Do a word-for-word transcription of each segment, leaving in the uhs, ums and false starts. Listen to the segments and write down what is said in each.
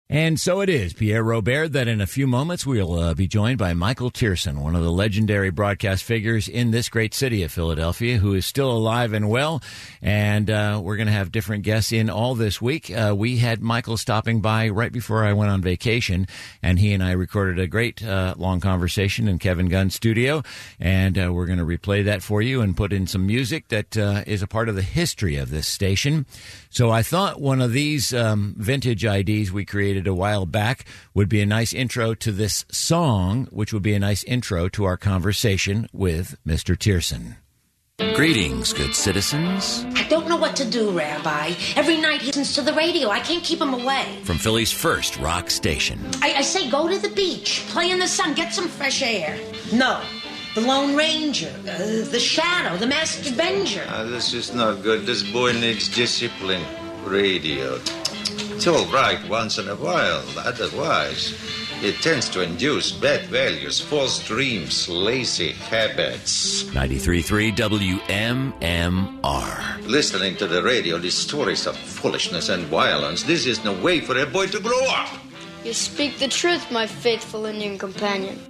And so it is, Pierre Robert, that in a few moments we'll uh, be joined by Michael Tierson, one of the legendary broadcast figures in this great city of Philadelphia, who is still alive and well. And uh, we're going to have different guests in all this week. Uh, we had Michael stopping by right before I went on vacation, and he and I recorded a great uh, long conversation in Kevin Gunn's studio. And uh, we're going to replay that for you and put in some music that uh, is a part of the history of this station. So I thought one of these um, vintage I Ds we created a while back would be a nice intro to this song, which would be a nice intro to our conversation with Mister Tierson. Greetings, good citizens. I don't know what to do, Rabbi. Every night he listens to the radio. I can't keep him away. From Philly's first rock station. I, I say go to the beach, play in the sun, get some fresh air. No. The Lone Ranger, uh, the Shadow, the Masked Avenger. Uh, this is not good. This boy needs discipline. Radio. It's all right once in a while. Otherwise, it tends to induce bad values, false dreams, lazy habits. ninety-three point three W M M R. Listening to the radio, these stories of foolishness and violence, this is no way for a boy to grow up. You speak the truth, my faithful Indian companion.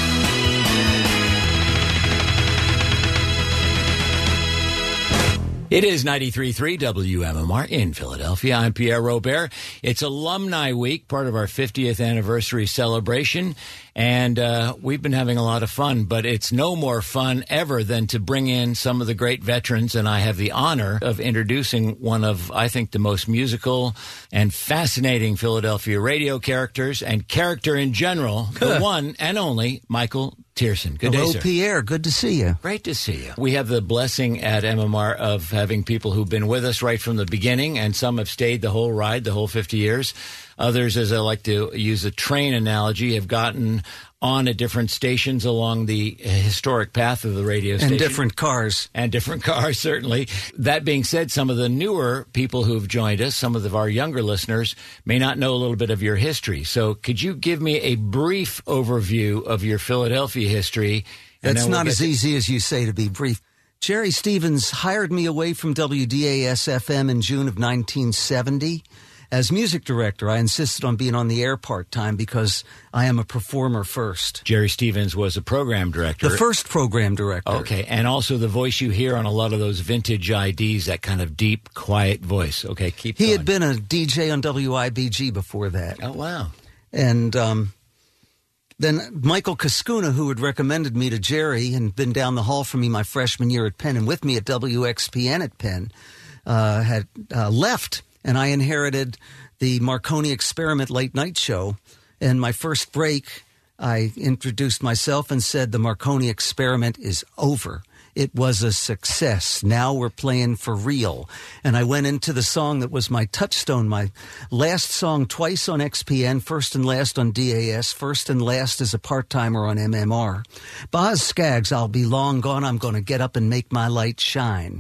It is ninety-three point three W M M R in Philadelphia. I'm Pierre Robert. It's Alumni Week, part of our fiftieth anniversary celebration, and uh, we've been having a lot of fun, but it's no more fun ever than to bring in some of the great veterans, and I have the honor of introducing one of, I think, the most musical and fascinating Philadelphia radio characters, and character in general, the one and only Michael Tierson. Good Hello, day, sir. Pierre. Good to see you. Great to see you. We have the blessing at M M R of having people who've been with us right from the beginning, and some have stayed the whole ride, the whole fifty years. Others, as I like to use a train analogy, have gotten on at different stations along the historic path of the radio station. And different cars. And different cars, certainly. That being said, some of the newer people who've joined us, some of the, our younger listeners, may not know a little bit of your history. So could you give me a brief overview of your Philadelphia history? That's we'll not as to- easy as you say to be brief. Jerry Stevens hired me away from W D A S F M in June of nineteen seventy. As music director, I insisted on being on the air part-time because I am a performer first. Jerry Stevens was a program director. The first program director. Okay, and also the voice you hear on a lot of those vintage I Ds, that kind of deep, quiet voice. Okay, keep He going. had been a D J on W I B G before that. Oh, wow. And um, then Michael Cascuna, who had recommended me to Jerry and been down the hall from me my freshman year at Penn and with me at W X P N at Penn, uh, had uh, left. And I inherited the Marconi Experiment late night show. And my first break, I introduced myself and said, the Marconi Experiment is over. It was a success. Now we're playing for real. And I went into the song that was my touchstone, my last song twice on X P N, first and last on D A S, first and last as a part-timer on M M R. Boz Scaggs, I'll be long gone. I'm going to get up and make my light shine.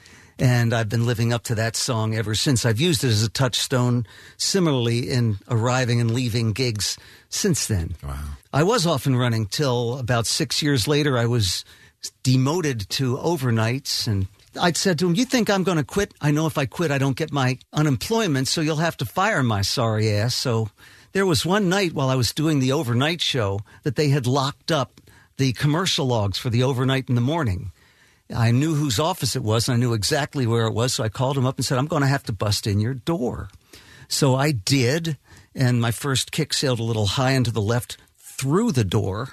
And I've been living up to that song ever since. I've used it as a touchstone, similarly in arriving and leaving gigs since then. Wow. I was off and running till about six years later. I was demoted to overnights, and I'd said to him, you think I'm going to quit? I know if I quit, I don't get my unemployment, so you'll have to fire my sorry ass. So there was one night while I was doing the overnight show that they had locked up the commercial logs for the overnight in the morning. I knew whose office it was, and I knew exactly where it was, so I called him up and said, I'm going to have to bust in your door. So I did, and my first kick sailed a little high and to the left through the door,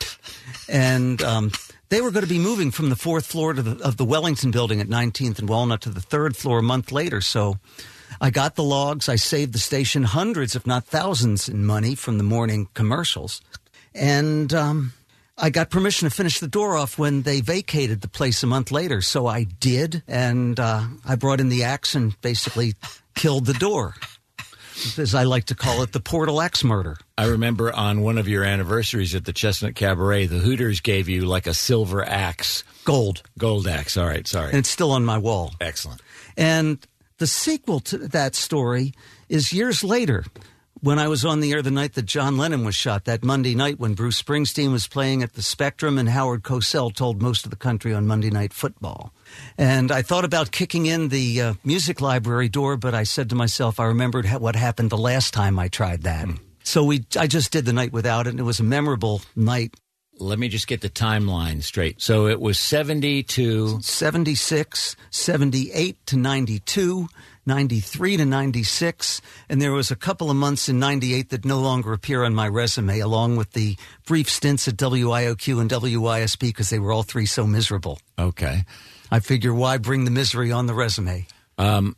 and um, they were going to be moving from the fourth floor to the, of the Wellington building at nineteenth and Walnut to the third floor a month later, so I got the logs. I saved the station hundreds, if not thousands, in money from the morning commercials, and um I got permission to finish the door off when they vacated the place a month later, so I did, and uh, I brought in the axe and basically killed the door, as I like to call it, the Portal Axe murder. I remember on one of your anniversaries at the Chestnut Cabaret, the Hooters gave you like a silver axe. Gold. Gold axe, all right, sorry. And it's still on my wall. Excellent. And the sequel to that story is years later, when I was on the air the night that John Lennon was shot, that Monday night when Bruce Springsteen was playing at the Spectrum and Howard Cosell told most of the country on Monday Night Football. And I thought about kicking in the uh, music library door, but I said to myself, I remembered ha- what happened the last time I tried that. Mm. So we, I just did the night without it, and it was a memorable night. Let me just get the timeline straight. So it was seventy to... seventy-six, seventy-eight to ninety-two, ninety-three to ninety-six, and there was a couple of months in ninety-eight that no longer appear on my resume, along with the brief stints at W I O Q and W I S P, because they were all three so miserable. Okay. I figure, why bring the misery on the resume? Um,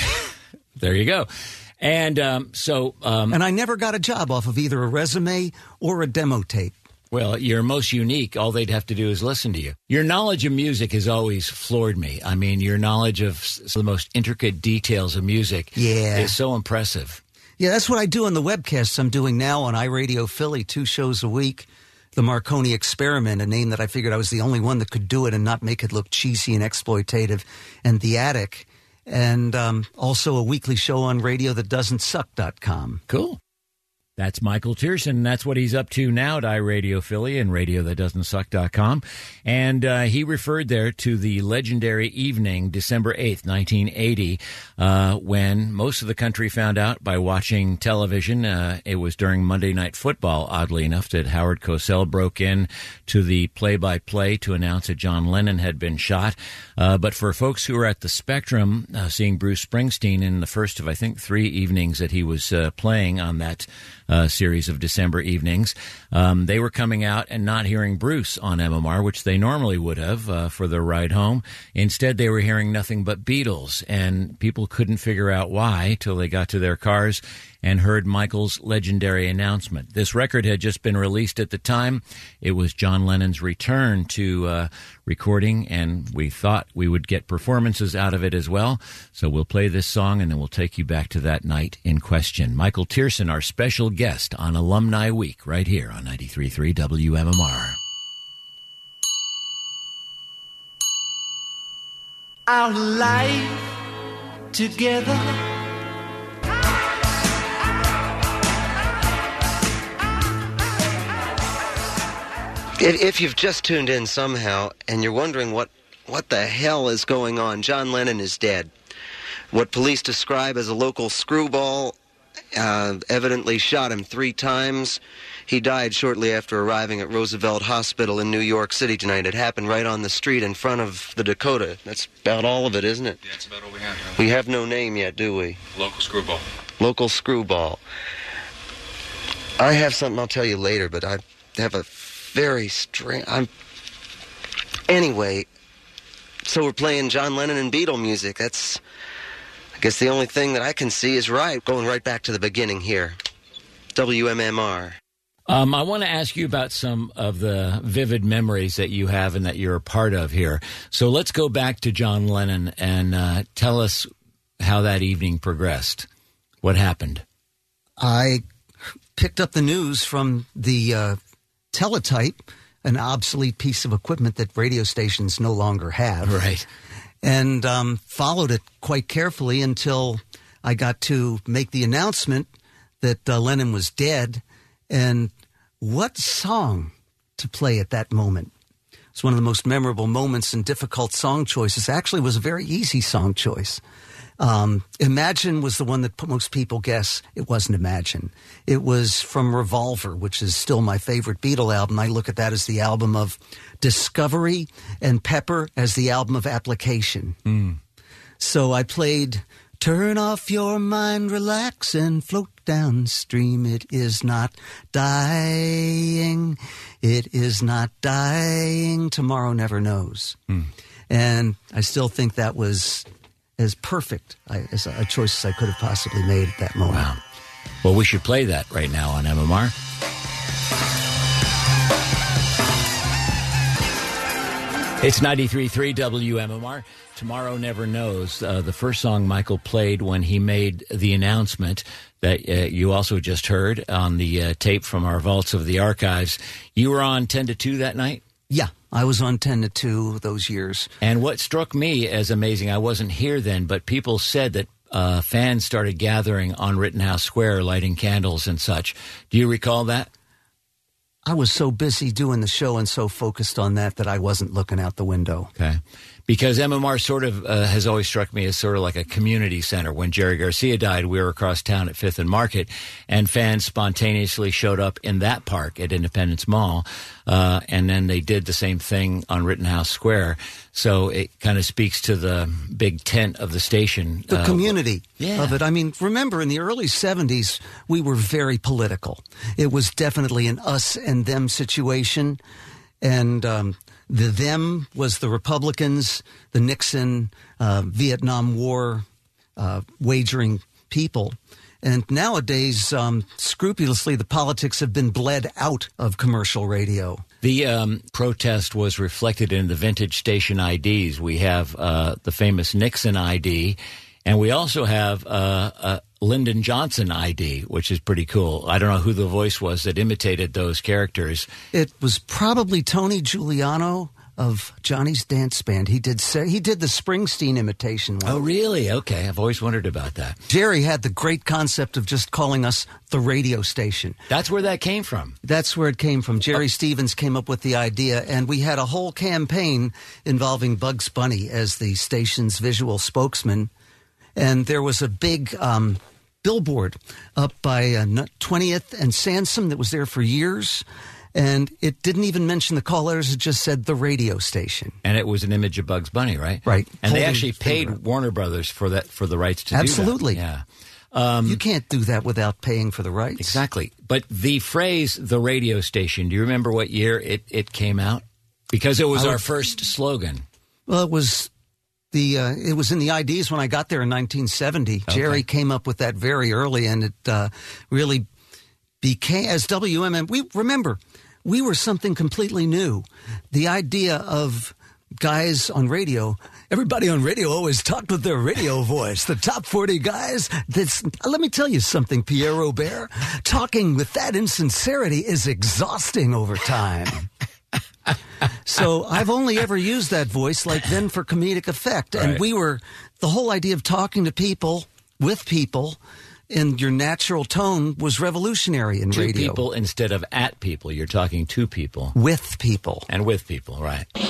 there you go. And um, so... Um, and I never got a job off of either a resume or a demo tape. Well, you're most unique. All they'd have to do is listen to you. Your knowledge of music has always floored me. I mean, your knowledge of the most intricate details of music yeah. is so impressive. Yeah, that's what I do on the webcasts I'm doing now on iRadio Philly, two shows a week. The Marconi Experiment, a name that I figured I was the only one that could do it and not make it look cheesy and exploitative. And The Attic. And um, also a weekly show on radio that doesn't suck dot com. Cool. That's Michael Tierson. That's what he's up to now at iRadio Philly and radio that doesn't suck dot com. And uh, he referred there to the legendary evening, December eighth, nineteen eighty, uh, when most of the country found out by watching television. Uh, it was during Monday Night Football, oddly enough, that Howard Cosell broke in to the play-by-play to announce that John Lennon had been shot. Uh, but for folks who were at the Spectrum, uh, seeing Bruce Springsteen in the first of, I think, three evenings that he was uh, playing on that Uh, series of December evenings. Um, they were coming out and not hearing Bruce on M M R, which they normally would have uh, for their ride home. Instead, they were hearing nothing but Beatles, and people couldn't figure out why till they got to their cars and heard Michael's legendary announcement. This record had just been released at the time. It was John Lennon's return to uh, recording, and we thought we would get performances out of it as well. So we'll play this song, and then we'll take you back to that night in question. Michael Tierson, our special guest on Alumni Week, right here on ninety-three point three W M M R. Our life together, if you've just tuned in somehow and you're wondering what, what the hell is going on, John Lennon is dead. What police describe as a local screwball uh, evidently shot him three times. He died shortly after arriving at Roosevelt Hospital in New York City tonight. It happened right on the street in front of the Dakota. That's about all of it, isn't it? Yeah, that's about all we have. Yeah. We have no name yet, do we? Local screwball. Local screwball. I have something I'll tell you later, but I have a very strange... I'm... Anyway, so we're playing John Lennon and Beatle music. That's, I guess, the only thing that I can see is right. Going right back to the beginning here. W M M R. Um, I want to ask you about some of the vivid memories that you have and that you're a part of here. So let's go back to John Lennon and uh, tell us how that evening progressed. What happened? I picked up the news from the uh, teletype, an obsolete piece of equipment that radio stations no longer have. Right. And um, followed it quite carefully until I got to make the announcement that uh, Lennon was dead. And what song to play at that moment? It's one of the most memorable moments and difficult song choices. Actually, it was a very easy song choice. Um, Imagine was the one that most people guess. It wasn't Imagine. It was from Revolver, which is still my favorite Beatle album. I look at that as the album of discovery and Pepper as the album of application. Mm. So I played Turn Off Your Mind, Relax, and Float Downstream. It is not dying. It is not dying. Tomorrow Never Knows. Mm. And I still think that was as perfect as a choice as I could have possibly made at that moment. Wow. Well, we should play that right now on M M R. It's ninety-three point three W M M R. Tomorrow Never Knows, uh, the first song Michael played when he made the announcement that uh, you also just heard on the uh, tape from our vaults of the archives. You were on ten to two that night? Yeah, I was on ten to two those years. And what struck me as amazing, I wasn't here then, but people said that uh, fans started gathering on Rittenhouse Square, lighting candles and such. Do you recall that? I was so busy doing the show and so focused on that that I wasn't looking out the window. Okay. Because M M R sort of uh, has always struck me as sort of like a community center. When Jerry Garcia died, we were across town at Fifth and Market, and fans spontaneously showed up in that park at Independence Mall, uh, and then they did the same thing on Rittenhouse Square. So it kind of speaks to the big tent of the station. The uh, community yeah. of it. I mean, remember, in the early seventies, we were very political. It was definitely an us and them situation, and um the them was the Republicans, the Nixon, uh, Vietnam War uh, wagering people. And nowadays, um, scrupulously, the politics have been bled out of commercial radio. The um, protest was reflected in the vintage station I Ds. We have uh, the famous Nixon I D, and we also have uh, a Lyndon Johnson I D, which is pretty cool. I don't know who the voice was that imitated those characters. It was probably Tony Giuliano of Johnny's Dance Band. He did say, he did the Springsteen imitation one. Oh, really? Okay. I've always wondered about that. Jerry had the great concept of just calling us the radio station. That's where that came from. That's where it came from. Jerry oh. Stevens came up with the idea, and we had a whole campaign involving Bugs Bunny as the station's visual spokesman. And there was a big um, billboard up by uh, twentieth and Sansom that was there for years. And it didn't even mention the call letters. It just said the radio station. And it was an image of Bugs Bunny, right? Right. And Holding they actually paid finger. Warner Brothers for that, for the rights to Absolutely. do that. Yeah. Um, you can't do that without paying for the rights. Exactly. But the phrase, the radio station, do you remember what year it, it came out? Because it was I our would, first slogan. Well, it was... The uh, it was in the I Ds when I got there in nineteen seventy. Okay. Jerry came up with that very early, and it uh, really became, as W M M, we remember, we were something completely new. The idea of guys on radio, everybody on radio always talked with their radio voice. The top forty guys, that's, let me tell you something, Pierre Robert, talking with that insincerity is exhausting over time. So I've only ever used that voice like then for comedic effect. And right. we were, the whole idea of talking to people, with people, in your natural tone was revolutionary in to radio. To people instead of at people. You're talking to people. With people. And with people, right. I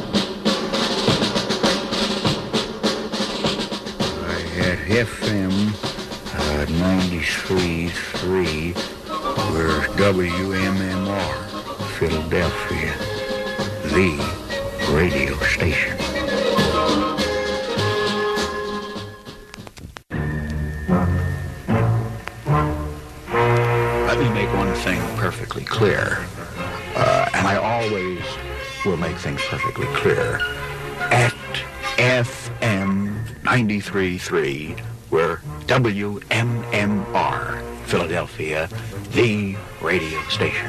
had F M uh, ninety-three point three, where W M M R, Philadelphia, the radio station. Let me make one thing perfectly clear, uh, and I always will make things perfectly clear. At F M ninety-three point three, we're W M M R, Philadelphia, the radio station.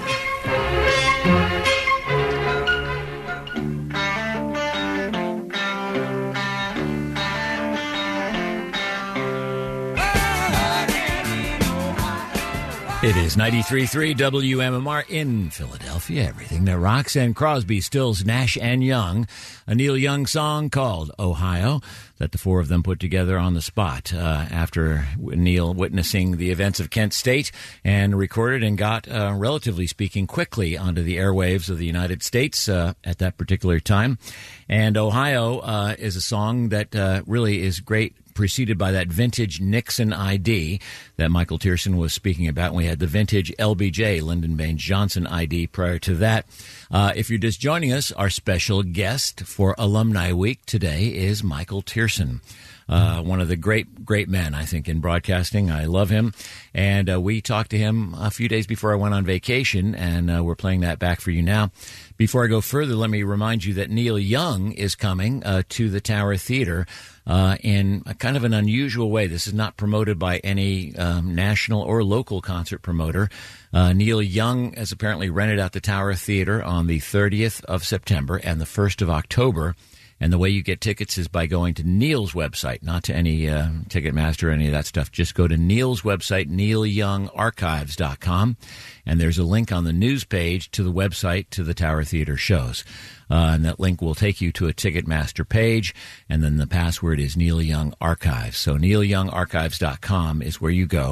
It is ninety-three point three W M M R in Philadelphia, everything that rocks. And Crosby, Stills, Nash and Young, a Neil Young song called Ohio that the four of them put together on the spot uh, after Neil witnessing the events of Kent State, and recorded and got, uh, relatively speaking, quickly onto the airwaves of the United States uh, at that particular time. And Ohio uh, is a song that uh, really is great, preceded by that vintage Nixon I D that Michael Tierson was speaking about. And we had the vintage L B J, Lyndon Baines Johnson I D prior to that. Uh, if you're just joining us, our special guest for Alumni Week today is Michael Tierson. Uh, one of the great, great men, I think, in broadcasting. I love him. And uh, we talked to him a few days before I went on vacation, and uh, we're playing that back for you now. Before I go further, let me remind you that Neil Young is coming uh, to the Tower Theater uh, in a kind of an unusual way. This is not promoted by any um, national or local concert promoter. Uh, Neil Young has apparently rented out the Tower Theater on the thirtieth of September and the first of October. And the way you get tickets is by going to Neil's website, not to any uh, Ticketmaster or any of that stuff. Just go to Neil's website, neil young archives dot com, and there's a link on the news page to the website to the Tower Theater shows. Uh, and that link will take you to a Ticketmaster page, and then the password is Neil Young Archives. So neil young archives dot com is where you go.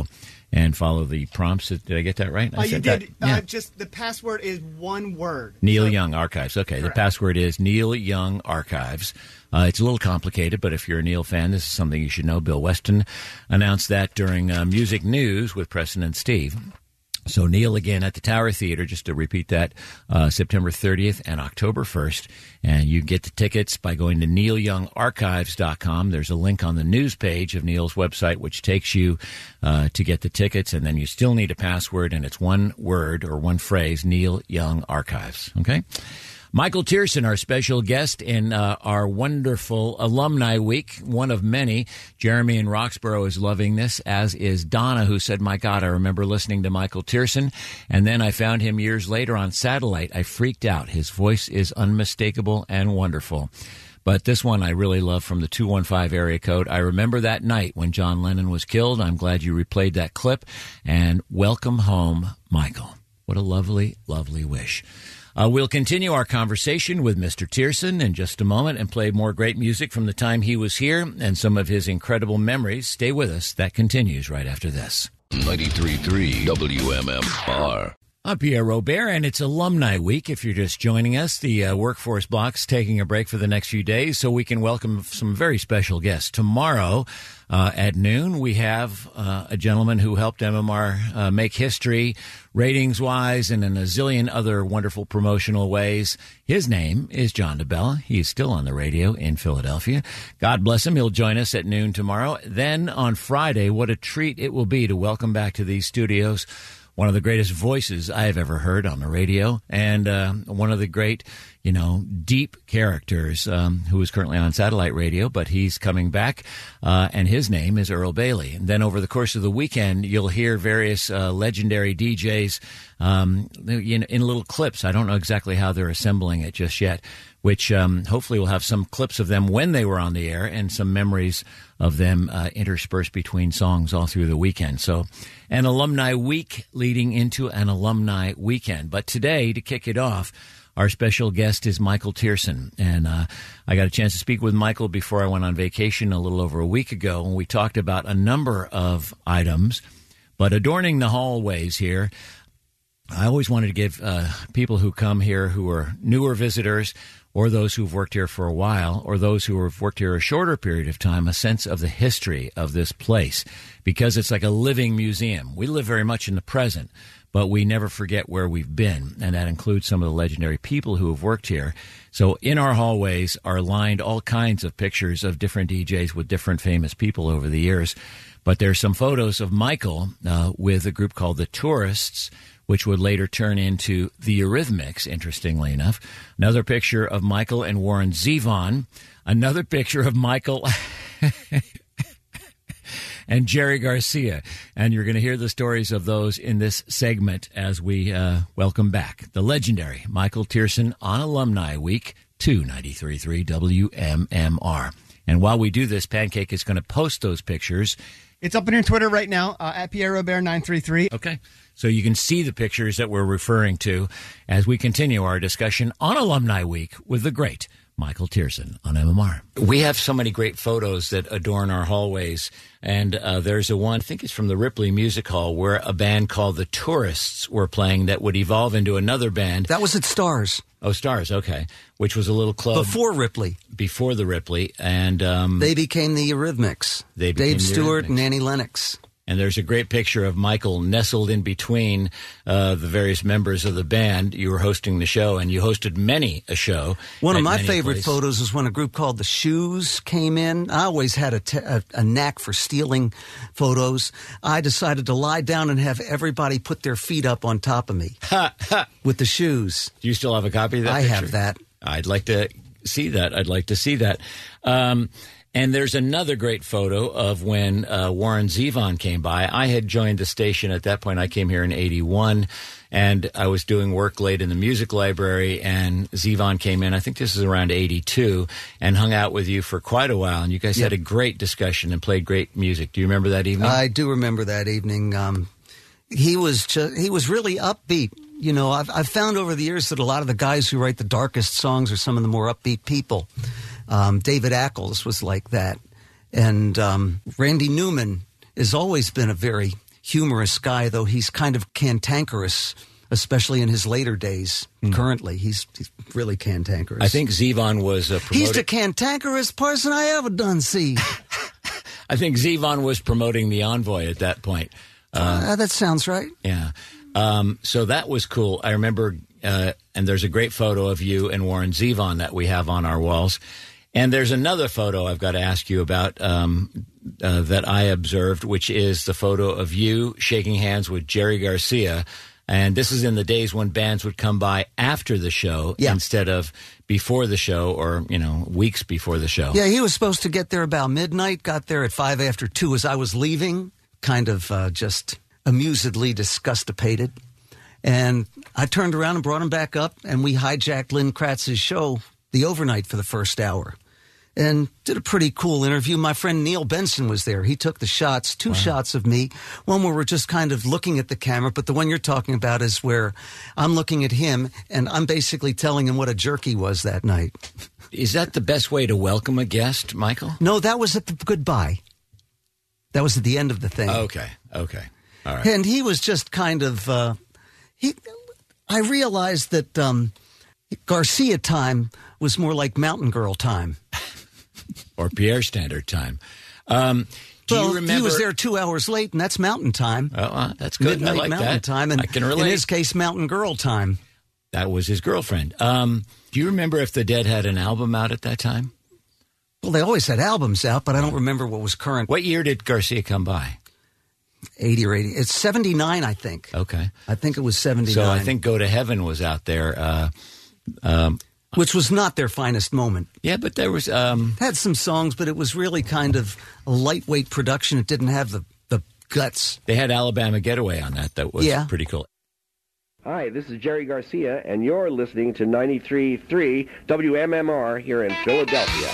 and follow the prompts. Did I get that right? I uh, you said did. That? Yeah. Uh, just the password is one word. Neil so, Young Archives. Okay, correct. The password is Neil Young Archives. Uh, it's a little complicated, but if you're a Neil fan, this is something you should know. Bill Weston announced that during uh, Music News with Preston and Steve. So Neil again at the Tower Theater, just to repeat that, uh, September thirtieth and October first. And you get the tickets by going to neil young archives dot com. There's a link on the news page of Neil's website, which takes you uh, to get the tickets. And then you still need a password, and it's one word or one phrase, Neil Young Archives. Okay? Michael Tierson, our special guest in uh, our wonderful Alumni Week, one of many. Jeremy in Roxborough is loving this, as is Donna, who said, my God, I remember listening to Michael Tierson, and then I found him years later on satellite. I freaked out. His voice is unmistakable and wonderful. But this one I really love from the two one five area code. I remember that night when John Lennon was killed. I'm glad you replayed that clip. And welcome home, Michael. What a lovely, lovely wish. Uh, we'll continue our conversation with Mister Tierson in just a moment and play more great music from the time he was here and some of his incredible memories. Stay with us. That continues right after this. ninety-three point three W M M R. I'm Pierre Robert, and it's Alumni Week. If you're just joining us, the uh, Workforce Block's taking a break for the next few days so we can welcome some very special guests. Tomorrow uh, at noon, we have uh, a gentleman who helped M M R uh, make history ratings-wise and in a zillion other wonderful promotional ways. His name is John DeBella. He is still on the radio in Philadelphia. God bless him. He'll join us at noon tomorrow. Then on Friday, what a treat it will be to welcome back to these studios one of the greatest voices I have ever heard on the radio, and uh, one of the great, you know, deep characters um, who is currently on satellite radio, but he's coming back, uh, and his name is Earl Bailey. And then over the course of the weekend, you'll hear various uh, legendary D Js um, in, in little clips. I don't know exactly how they're assembling it just yet, which um, hopefully will have some clips of them when they were on the air and some memories of them uh, interspersed between songs all through the weekend. So an alumni week leading into an alumni weekend. But today, to kick it off, our special guest is Michael Tierson. And uh, I got a chance to speak with Michael before I went on vacation a little over a week ago, and we talked about a number of items. But adorning the hallways here, I always wanted to give uh, people who come here who are newer visitors, or those who've worked here for a while, or those who have worked here a shorter period of time, a sense of the history of this place, because it's like a living museum. We live very much in the present, but we never forget where we've been, and that includes some of the legendary people who have worked here. So in our hallways are lined all kinds of pictures of different D Js with different famous people over the years. But there's some photos of Michael uh, with a group called the Tourists, which would later turn into the Eurythmics, interestingly enough. Another picture of Michael and Warren Zevon. Another picture of Michael and Jerry Garcia. And you're going to hear the stories of those in this segment as we uh, welcome back the legendary Michael Tierson on Alumni Week to ninety-three point three W M M R. And while we do this, Pancake is going to post those pictures. It's up on your Twitter right now, uh, at Pierre Robert nine three three. Okay. So you can see the pictures that we're referring to as we continue our discussion on Alumni Week with the great Michael Tierson on M M R. We have so many great photos that adorn our hallways, and uh, there's a one, I think it's from the Ripley Music Hall, where a band called the Tourists were playing that would evolve into another band. That was at Stars. Oh, Stars, okay, which was a little club. Before Ripley. Before the Ripley, and... Um, they became the Eurythmics. They became Dave the Stewart Eurythmics. and Annie Lennox. And there's a great picture of Michael nestled in between uh, the various members of the band. You were hosting the show, and you hosted many a show. One of my many favorite places. photos is when a group called The Shoes came in. I always had a, te- a, a knack for stealing photos. I decided to lie down and have everybody put their feet up on top of me with The Shoes. Do you still have a copy of that I picture? have that. I'd like to see that. I'd like to see that. Um, and there's another great photo of when uh, Warren Zevon came by. I had joined the station at that point. I came here in eighty-one, and I was doing work late in the music library, and Zevon came in, I think this is around eighty-two, and hung out with you for quite a while. And you guys Yep. had a great discussion and played great music. Do you remember that evening? I do remember that evening. Um, he was ju- he was really upbeat. You know, I've, I've found over the years that a lot of the guys who write the darkest songs are some of the more upbeat people. Um, David Ackles was like that. And um, Randy Newman has always been a very humorous guy, though he's kind of cantankerous, especially in his later days. Mm. Currently, he's, he's really cantankerous. I think Zevon was uh, promoting... He's the cantankerous person I ever done see. I think Zevon was promoting the Envoy at that point. Uh, uh, that sounds right. Yeah. Um, so that was cool. I remember, uh, and there's a great photo of you and Warren Zevon that we have on our walls. And there's another photo I've got to ask you about um, uh, that I observed, which is the photo of you shaking hands with Jerry Garcia. And this is in the days when bands would come by after the show yeah. instead of before the show or, you know, weeks before the show. Yeah, he was supposed to get there about midnight, got there at five after two as I was leaving, kind of uh, just amusedly disgustipated. And I turned around and brought him back up, and we hijacked Lynn Kratz's show, The Overnight, for the first hour. And did a pretty cool interview. My friend Neil Benson was there. He took the shots, two wow. shots of me. One where we're just kind of looking at the camera, but the one you're talking about is where I'm looking at him, and I'm basically telling him what a jerk he was that night. Is that the best way to welcome a guest, Michael? No, that was at the goodbye. That was at the end of the thing. Okay, okay. All right. And he was just kind of, uh, he. I realized that um, Garcia time was more like Mountain Girl time. Or Pierre Standard time. Um, do well, you remember? He was there two hours late, and that's Mountain time. Oh, uh, that's good. Midnight I like Mountain that. time, and I can relate. In his case, Mountain Girl time. That was his girlfriend. Um, do you remember if the Dead had an album out at that time? Well, they always had albums out, but I don't remember what was current. What year did Garcia come by? eighty or eighty. It's seventy-nine, I think. Okay. I think it was seventy-nine. So I think Go to Heaven was out there. Uh, um, Which was not their finest moment. Yeah, but there was... Um, had some songs, but it was really kind of a lightweight production. It didn't have the, the guts. They had Alabama Getaway on that. That was yeah. pretty cool. Hi, this is Jerry Garcia, and you're listening to ninety-three point three W M M R here in Philadelphia.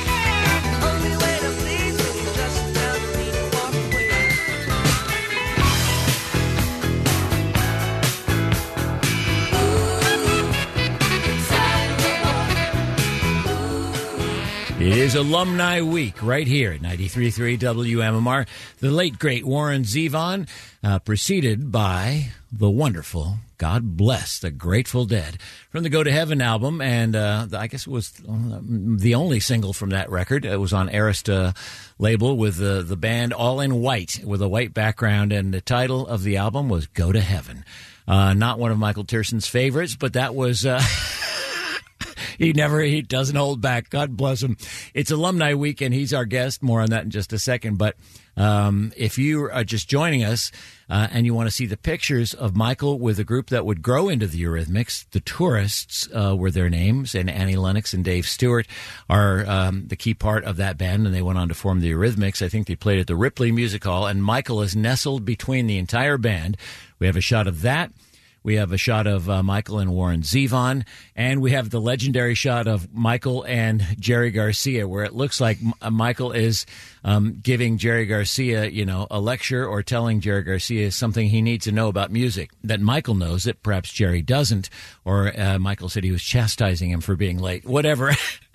It is Alumni Week right here at ninety-three point three W M M R. The late, great Warren Zevon, uh, preceded by the wonderful God Bless the Grateful Dead from the Go to Heaven album. And uh, I guess it was the only single from that record. It was on Arista label with the, the band all in white with a white background. And the title of the album was Go to Heaven. Uh, not one of Michael Tierson's favorites, but that was... Uh, He never, he doesn't hold back. God bless him. It's Alumni Week, and he's our guest. More on that in just a second. But um, if you are just joining us uh, and you want to see the pictures of Michael with a group that would grow into the Eurythmics, the Tourists uh, were their names, and Annie Lennox and Dave Stewart are um, the key part of that band, and they went on to form the Eurythmics. I think they played at the Ripley Music Hall, and Michael is nestled between the entire band. We have a shot of that. We have a shot of uh, Michael and Warren Zevon, and we have the legendary shot of Michael and Jerry Garcia, where it looks like M- Michael is um, giving Jerry Garcia, you know, a lecture or telling Jerry Garcia something he needs to know about music that Michael knows that perhaps Jerry doesn't, or uh, Michael said he was chastising him for being late. Whatever.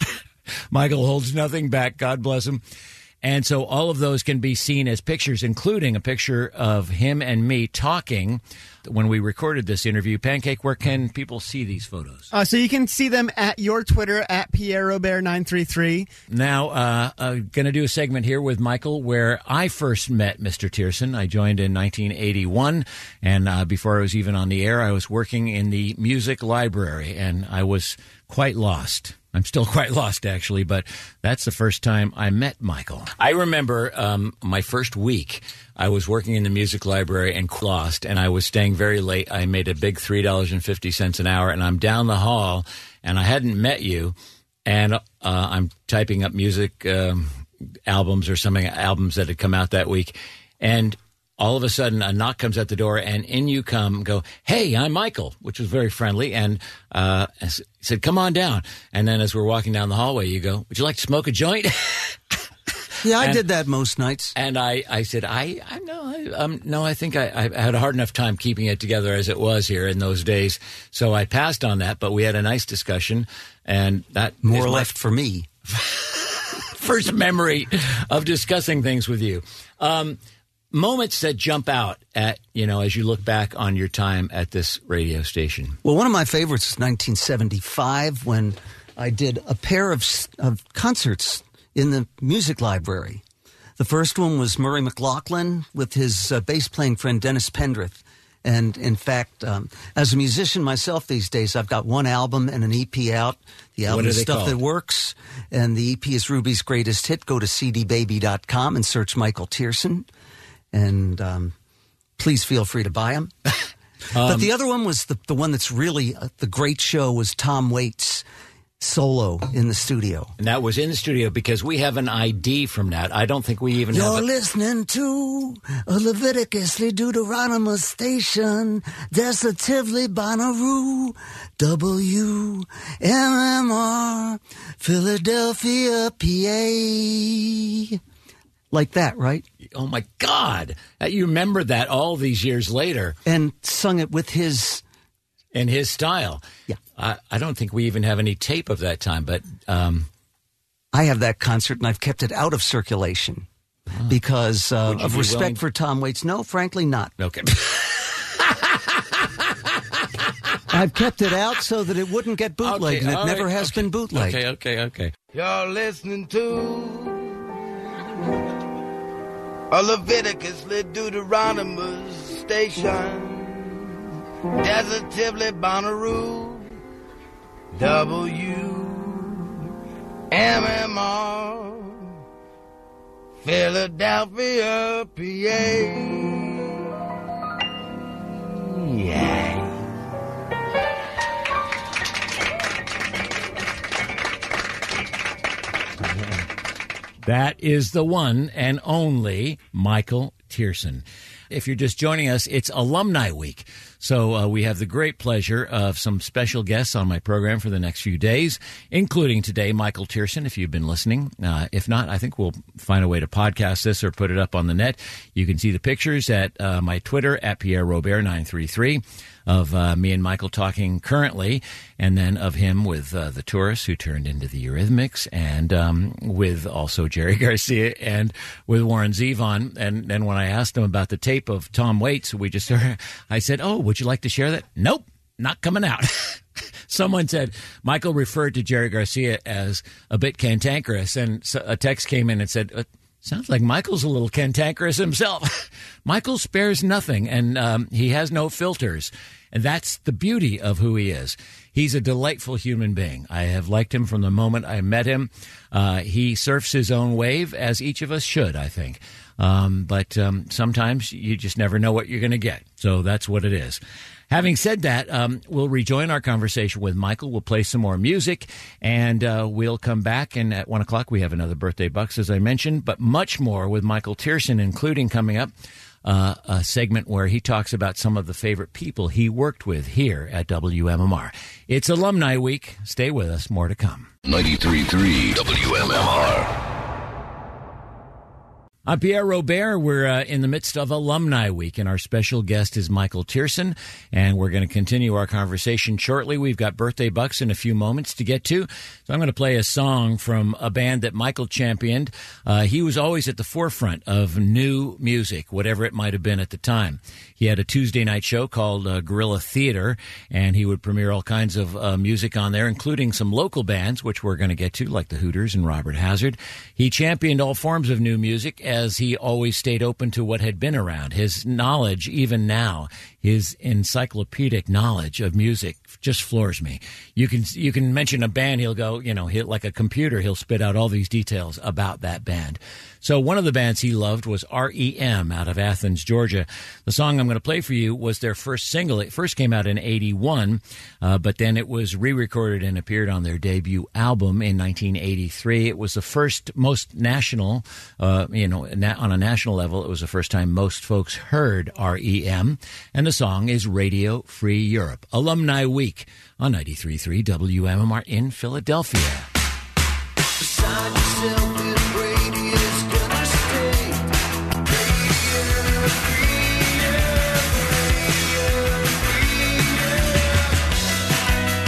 Michael holds nothing back. God bless him. And so all of those can be seen as pictures, including a picture of him and me talking when we recorded this interview. Pancake, where can people see these photos? Uh, so you can see them at your Twitter, at Pierre Robert nine three three. Now, uh, I'm going to do a segment here with Michael where I first met Mister Tierson. I joined in nineteen eighty-one, and uh, before I was even on the air, I was working in the music library, and I was quite lost. I'm still quite lost, actually, but that's the first time I met Michael. I remember um, my first week, I was working in the music library and lost, and I was staying very late. I made a big three dollars and fifty cents an hour, and I'm down the hall, and I hadn't met you, and uh, I'm typing up music um, albums or something, albums that had come out that week, and all of a sudden, a knock comes at the door, and in you come, go, "Hey, I'm Michael," which was very friendly, and uh, said, "Come on down." And then as we're walking down the hallway, you go, "Would you like to smoke a joint?" Yeah, I and, did that most nights. And I, I said, I, I no, I, um, no, I think I, I had a hard enough time keeping it together as it was here in those days. So I passed on that, but we had a nice discussion, and that more is left for me. First memory of discussing things with you. Um, moments that jump out at, you know, as you look back on your time at this radio station? Well, one of my favorites is nineteen seventy-five when I did a pair of, of concerts in the music library. The first one was Murray McLaughlin with his uh, bass-playing friend Dennis Pendrith. And, in fact, um, as a musician myself these days, I've got one album and an E P out. The album is Stuff That Works, and the E P is Ruby's Greatest Hit. Go to c d baby dot com and search Michael Tierson. And um, please feel free to buy them. um, but the other one was the, the one that's really uh, the great show was Tom Waits' solo in the studio. And that was in the studio because we have an I D from that. I don't think we even You're have You're listening to a Leviticusly Deuteronomous station, Decisively Bonnaroo, W M M R, Philadelphia, P A. Like that, right? Oh, my God. You remember that all these years later. And sung it with his... In his style. Yeah. I, I don't think we even have any tape of that time, but... Um, I have that concert, and I've kept it out of circulation oh. because uh, of be respect willing? for Tom Waits. No, frankly not. Okay. I've kept it out so that it wouldn't get bootlegged, okay, and it never right, has okay. been bootlegged. Okay, okay, okay. You're listening to a Leviticusly Deuteronomous station, Decisively Bonnaroo, W M M R, Philadelphia, P A. Yeah. That is the one and only Michael Tierson. If you're just joining us, it's Alumni Week. So uh, we have the great pleasure of some special guests on my program for the next few days, including today Michael Tierson, if you've been listening. Uh, if not, I think we'll find a way to podcast this or put it up on the net. You can see the pictures at uh, my Twitter, at Pierre Robert nine three three, of uh, me and Michael talking currently, and then of him with uh, the Tourists who turned into the Eurythmics, and um, with also Jerry Garcia and with Warren Zevon. And then when I asked him about the tape of Tom Waits, we just I said, oh, would you like to share that? Nope, not coming out. Someone said Michael referred to Jerry Garcia as a bit cantankerous, and a text came in and said, uh, sounds like Michael's a little cantankerous himself. Michael spares nothing, and um, he has no filters. And that's the beauty of who he is. He's a delightful human being. I have liked him from the moment I met him. Uh, he surfs his own wave, as each of us should, I think. Um, but um, sometimes you just never know what you're going to get. So that's what it is. Having said that, um, we'll rejoin our conversation with Michael. We'll play some more music, and uh, we'll come back. And at one o'clock, we have another Birthday Bucks, as I mentioned, but much more with Michael Tierson, including coming up uh, a segment where he talks about some of the favorite people he worked with here at W M M R. It's Alumni Week. Stay with us. More to come. ninety-three point three W M M R. I'm Pierre Robert. We're uh, in the midst of Alumni Week, and our special guest is Michael Tierson, and we're going to continue our conversation shortly. We've got Birthday Bucks in a few moments to get to, so I'm going to play a song from a band that Michael championed. Uh, he was always at the forefront of new music, whatever it might have been at the time. He had a Tuesday night show called uh, Guerrilla Theater, and he would premiere all kinds of uh, music on there, including some local bands, which we're going to get to, like the Hooters and Robert Hazard. He championed all forms of new music, as he always stayed open to what had been around. His knowledge, even now, his encyclopedic knowledge of music just floors me. You can you can mention a band, he'll go, you know, he'll, like a computer, he'll spit out all these details about that band. So one of the bands he loved was R E M out of Athens, Georgia. The song I'm going to play for you was their first single. It first came out in eighty-one, uh, but then it was re-recorded and appeared on their debut album in nineteen eighty-three. It was the first, most national, uh, you know, on a national level, it was the first time most folks heard R E M, and the song is Radio Free Europe. Alumni Week on ninety-three point three W M M R in Philadelphia. Beside yourself with radius gonna stay. Radio Free Europe, Radio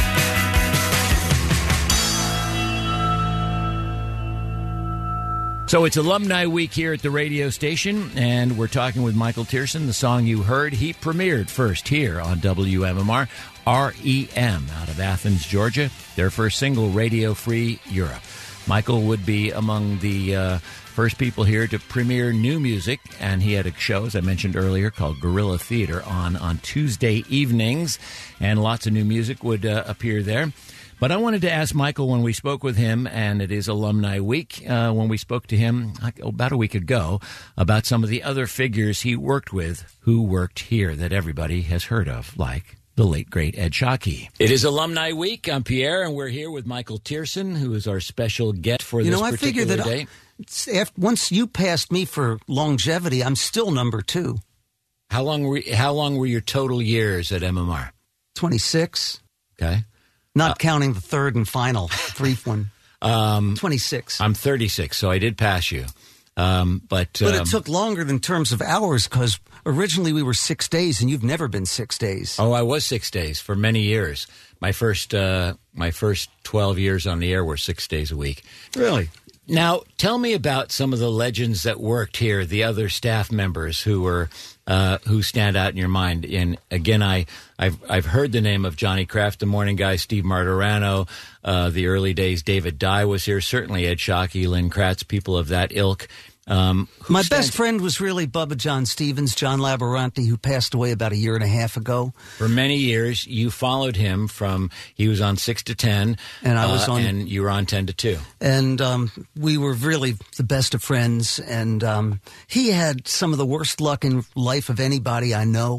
Free Europe. So it's Alumni Week here at the radio station, and we're talking with Michael Tierson. The song you heard, he premiered first here on W M M R, R E M, out of Athens, Georgia, their first single, Radio Free Europe. Michael would be among the uh, first people here to premiere new music, and he had a show, as I mentioned earlier, called Guerrilla Theater on, on Tuesday evenings, and lots of new music would uh, appear there. But I wanted to ask Michael when we spoke with him, and it is Alumni Week, uh, when we spoke to him like, about a week ago about some of the other figures he worked with who worked here that everybody has heard of, like the late, great Ed Shockey. It is Alumni Week. I'm Pierre, and we're here with Michael Tierson, who is our special guest for you this know, I particular figure that day. I, after, once you passed me for longevity, I'm still number two. How long were, how long were your total years at M M R? twenty-six. Okay. Not Uh, counting the third and final brief one. Um, twenty-six. I'm thirty-six, so I did pass you. Um, but But um, it took longer in terms of hours because originally we were six days, and you've never been six days. Oh, I was six days for many years. My first, uh, my first twelve years on the air were six days a week. Really? Now, tell me about some of the legends that worked here, the other staff members who were uh, who stand out in your mind. And again, I I've I've heard the name of Johnny Kraft, the morning guy, Steve Martorano, uh, the early days. David Dye was here. Certainly Ed Shockey, Lynn Kratz, people of that ilk. Um, who My stands- best friend was really Bubba John Stevens, John Laboranti, who passed away about a year and a half ago. For many years, you followed him from, he was on six to ten. And I was uh, on- And you were on ten to two. And um, we were really the best of friends. And um, he had some of the worst luck in life of anybody I know.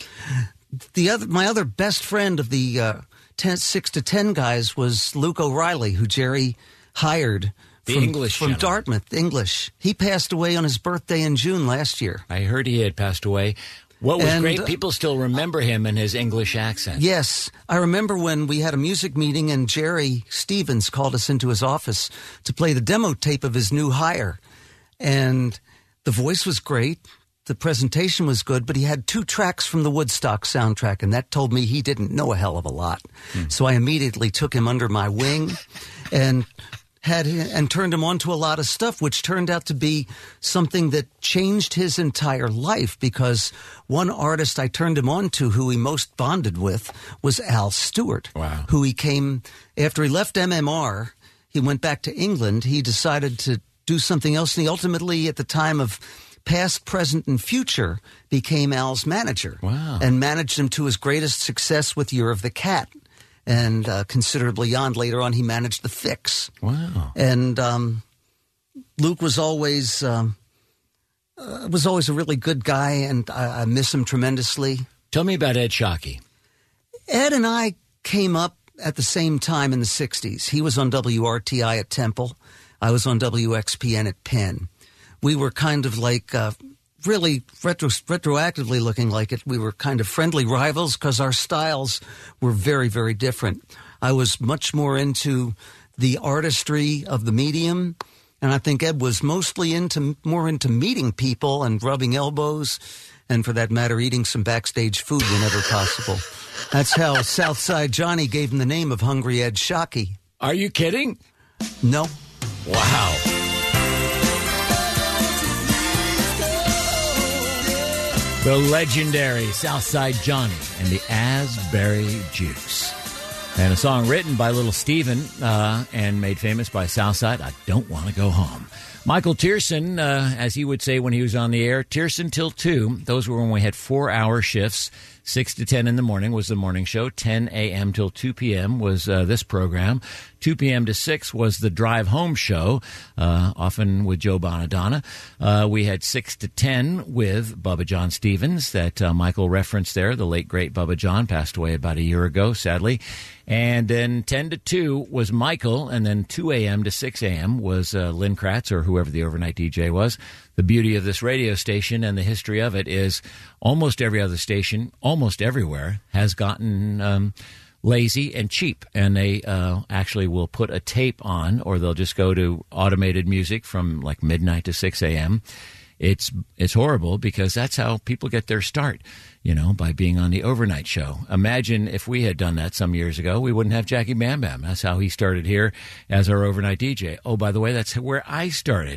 The other, my other best friend of the uh, ten, six to ten guys was Luke O'Reilly, who Jerry hired. The from, English from gentleman. Dartmouth, English. He passed away on his birthday in June last year. I heard he had passed away. What was And, great, uh, people still remember him and his English accent. Yes. I remember when we had a music meeting and Jerry Stevens called us into his office to play the demo tape of his new hire. And the voice was great. The presentation was good, but he had two tracks from the Woodstock soundtrack, and that told me he didn't know a hell of a lot. Hmm. So I immediately took him under my wing and had and turned him on to a lot of stuff, which turned out to be something that changed his entire life, because one artist I turned him on to who he most bonded with was Al Stewart. Wow. Who he came, after he left M M R, he went back to England. He decided to do something else, and he ultimately, at the time of Past, Present, and Future, became Al's manager. Wow. And managed him to his greatest success with Year of the Cat. And uh, considerably on later on, he managed The Fix. Wow. And um, Luke was always um, uh, was always a really good guy, and I, I miss him tremendously. Tell me about Ed Shockey. Ed and I came up at the same time in the sixties. He was on W R T I at Temple. I was on W X P N at Penn. We were kind of like... Uh, really retro, retroactively looking like it, we were kind of friendly rivals because our styles were very, very different. I was much more into the artistry of the medium, and I think Ed was mostly into more into meeting people and rubbing elbows, and for that matter, eating some backstage food whenever possible. That's how Southside Johnny gave him the name of Hungry Ed Shockey. Are you kidding? No. Wow. The legendary Southside Johnny and the Asbury Jukes. And a song written by Little Steven uh, and made famous by Southside, I Don't Want to Go Home. Michael Tierson, uh, as he would say when he was on the air, Tierson till two. Those were when we had four-hour shifts. six to ten in the morning was the morning show. ten a.m. till two p.m. was uh, this program. two p.m. to six was the drive home show, uh, often with Joe Bonadonna. Uh, we had six to ten with Bubba John Stevens that uh, Michael referenced there. The late, great Bubba John passed away about a year ago, sadly. And then ten to two was Michael, and then two a.m. to six a.m. was uh, Lynn Kratz, or whoever the overnight D J was. The beauty of this radio station and the history of it is almost every other station, almost everywhere, has gotten um, lazy and cheap. And they uh, actually will put a tape on, or they'll just go to automated music from like midnight to six a.m. It's it's horrible because that's how people get their start, you know, by being on the overnight show. Imagine if we had done that some years ago, we wouldn't have Jackie Bam Bam. That's how he started here as our overnight D J. Oh, by the way, that's where I started.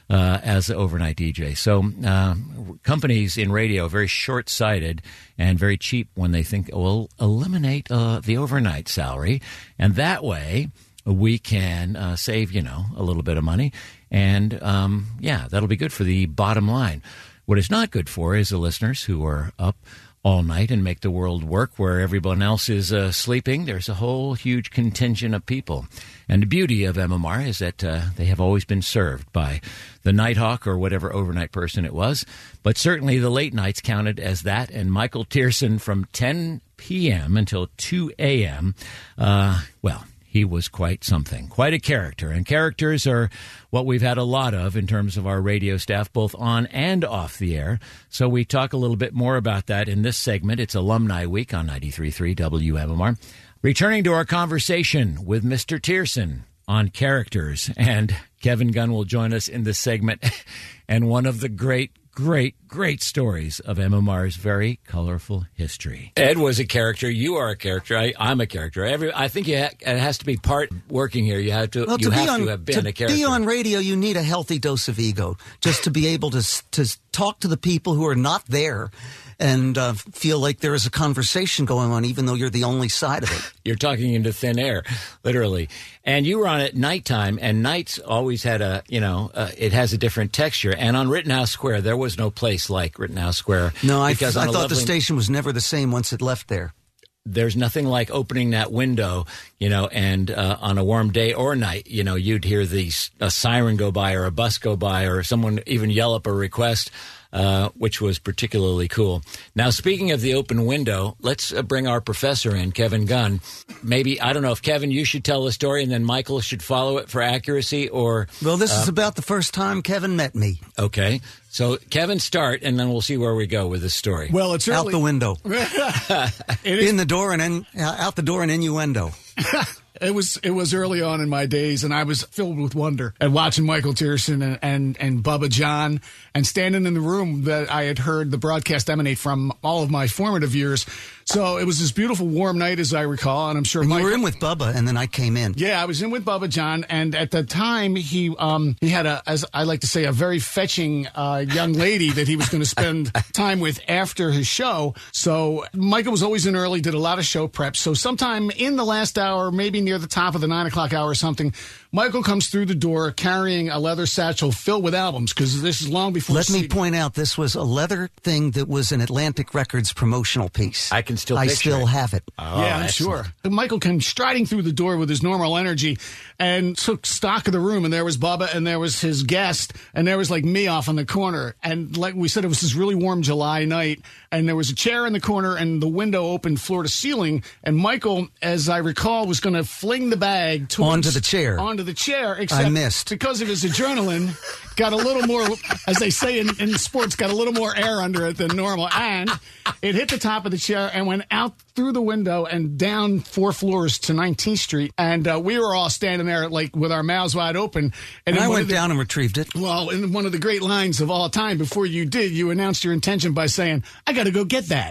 uh, as an overnight D J. So uh, companies in radio are very short-sighted and very cheap when they think, oh, we'll eliminate uh, the overnight salary, and that way we can uh, save, you know, a little bit of money. And, um, yeah, that'll be good for the bottom line. What it's not good for is the listeners who are up all night and make the world work where everyone else is uh, sleeping. There's a whole huge contingent of people. And the beauty of M M R is that uh, they have always been served by the Nighthawk or whatever overnight person it was. But certainly the late nights counted as that. And Michael Tierson from ten p.m. until two a.m., uh, well, he was quite something, quite a character. And characters are what we've had a lot of in terms of our radio staff, both on and off the air. So we talk a little bit more about that in this segment. It's Alumni Week on ninety-three point three W M M R. Returning to our conversation with Mister Tierson on characters. And Kevin Gunn will join us in this segment. And one of the great Great, great stories of M M R's very colorful history. Ed was a character. You are a character. I, I'm a character. Every, I think you ha- it has to be part working here. You have to. Well, you to have be on, to have been to a character. be on radio, you need a healthy dose of ego just to be able to to talk to the people who are not there and uh, feel like there is a conversation going on, even though you're the only side of it. You're talking into thin air, literally. And you were on at nighttime, and nights always had a, you know, uh, it has a different texture. And on Rittenhouse Square, there was no place like Rittenhouse Square. No, I, I because thought lovely, the station was never the same once it left there. There's nothing like opening that window, you know, and uh, on a warm day or night, you know, you'd hear the, a siren go by or a bus go by or someone even yell up a request. Uh, which was particularly cool. Now, speaking of the open window, let's uh, bring our professor in, Kevin Gunn. Maybe, I don't know if, Kevin, you should tell the story and then Michael should follow it for accuracy, or... Well, this uh, is about the first time Kevin met me. Okay. So, Kevin, start, and then we'll see where we go with this story. Well, it's early. Out the window. In the door and in, uh, out the door and innuendo. It was it was early on in my days, and I was filled with wonder at watching Michael Tierson and, and, and Bubba John, and standing in the room that I had heard the broadcast emanate from all of my formative years. So it was this beautiful warm night, as I recall, and I'm sure and Michael, you were in with Bubba, and then I came in. Yeah, I was in with Bubba John, and at the time he um, he had a, as I like to say, a very fetching uh, young lady that he was going to spend time with after his show. So Michael was always in early, did a lot of show prep. So sometime in the last hour, maybe near the top of the nine o'clock hour or something, Michael comes through the door carrying a leather satchel filled with albums, because this is long before. Let C D. me point out, this was a leather thing that was an Atlantic Records promotional piece. I can still I picture still it. have it. Oh, yeah, I'm excellent. sure. And Michael came striding through the door with his normal energy and took stock of the room. And there was Bubba, and there was his guest, and there was like me off on the corner. And like we said, it was this really warm July night, and there was a chair in the corner, and the window opened floor to ceiling. And Michael, as I recall, was going to fling the bag towards, Onto the chair. Onto the chair. Except I missed. because of his adrenaline, got a little more, as they say in, in sports, got a little more air under it than normal. And it hit the top of the chair and went out through the window and down four floors to nineteenth Street. And uh, we were all standing there like with our mouths wide open. And, and I went the, down and retrieved it. Well, in one of the great lines of all time, before you did, you announced your intention by saying, I got to go get that.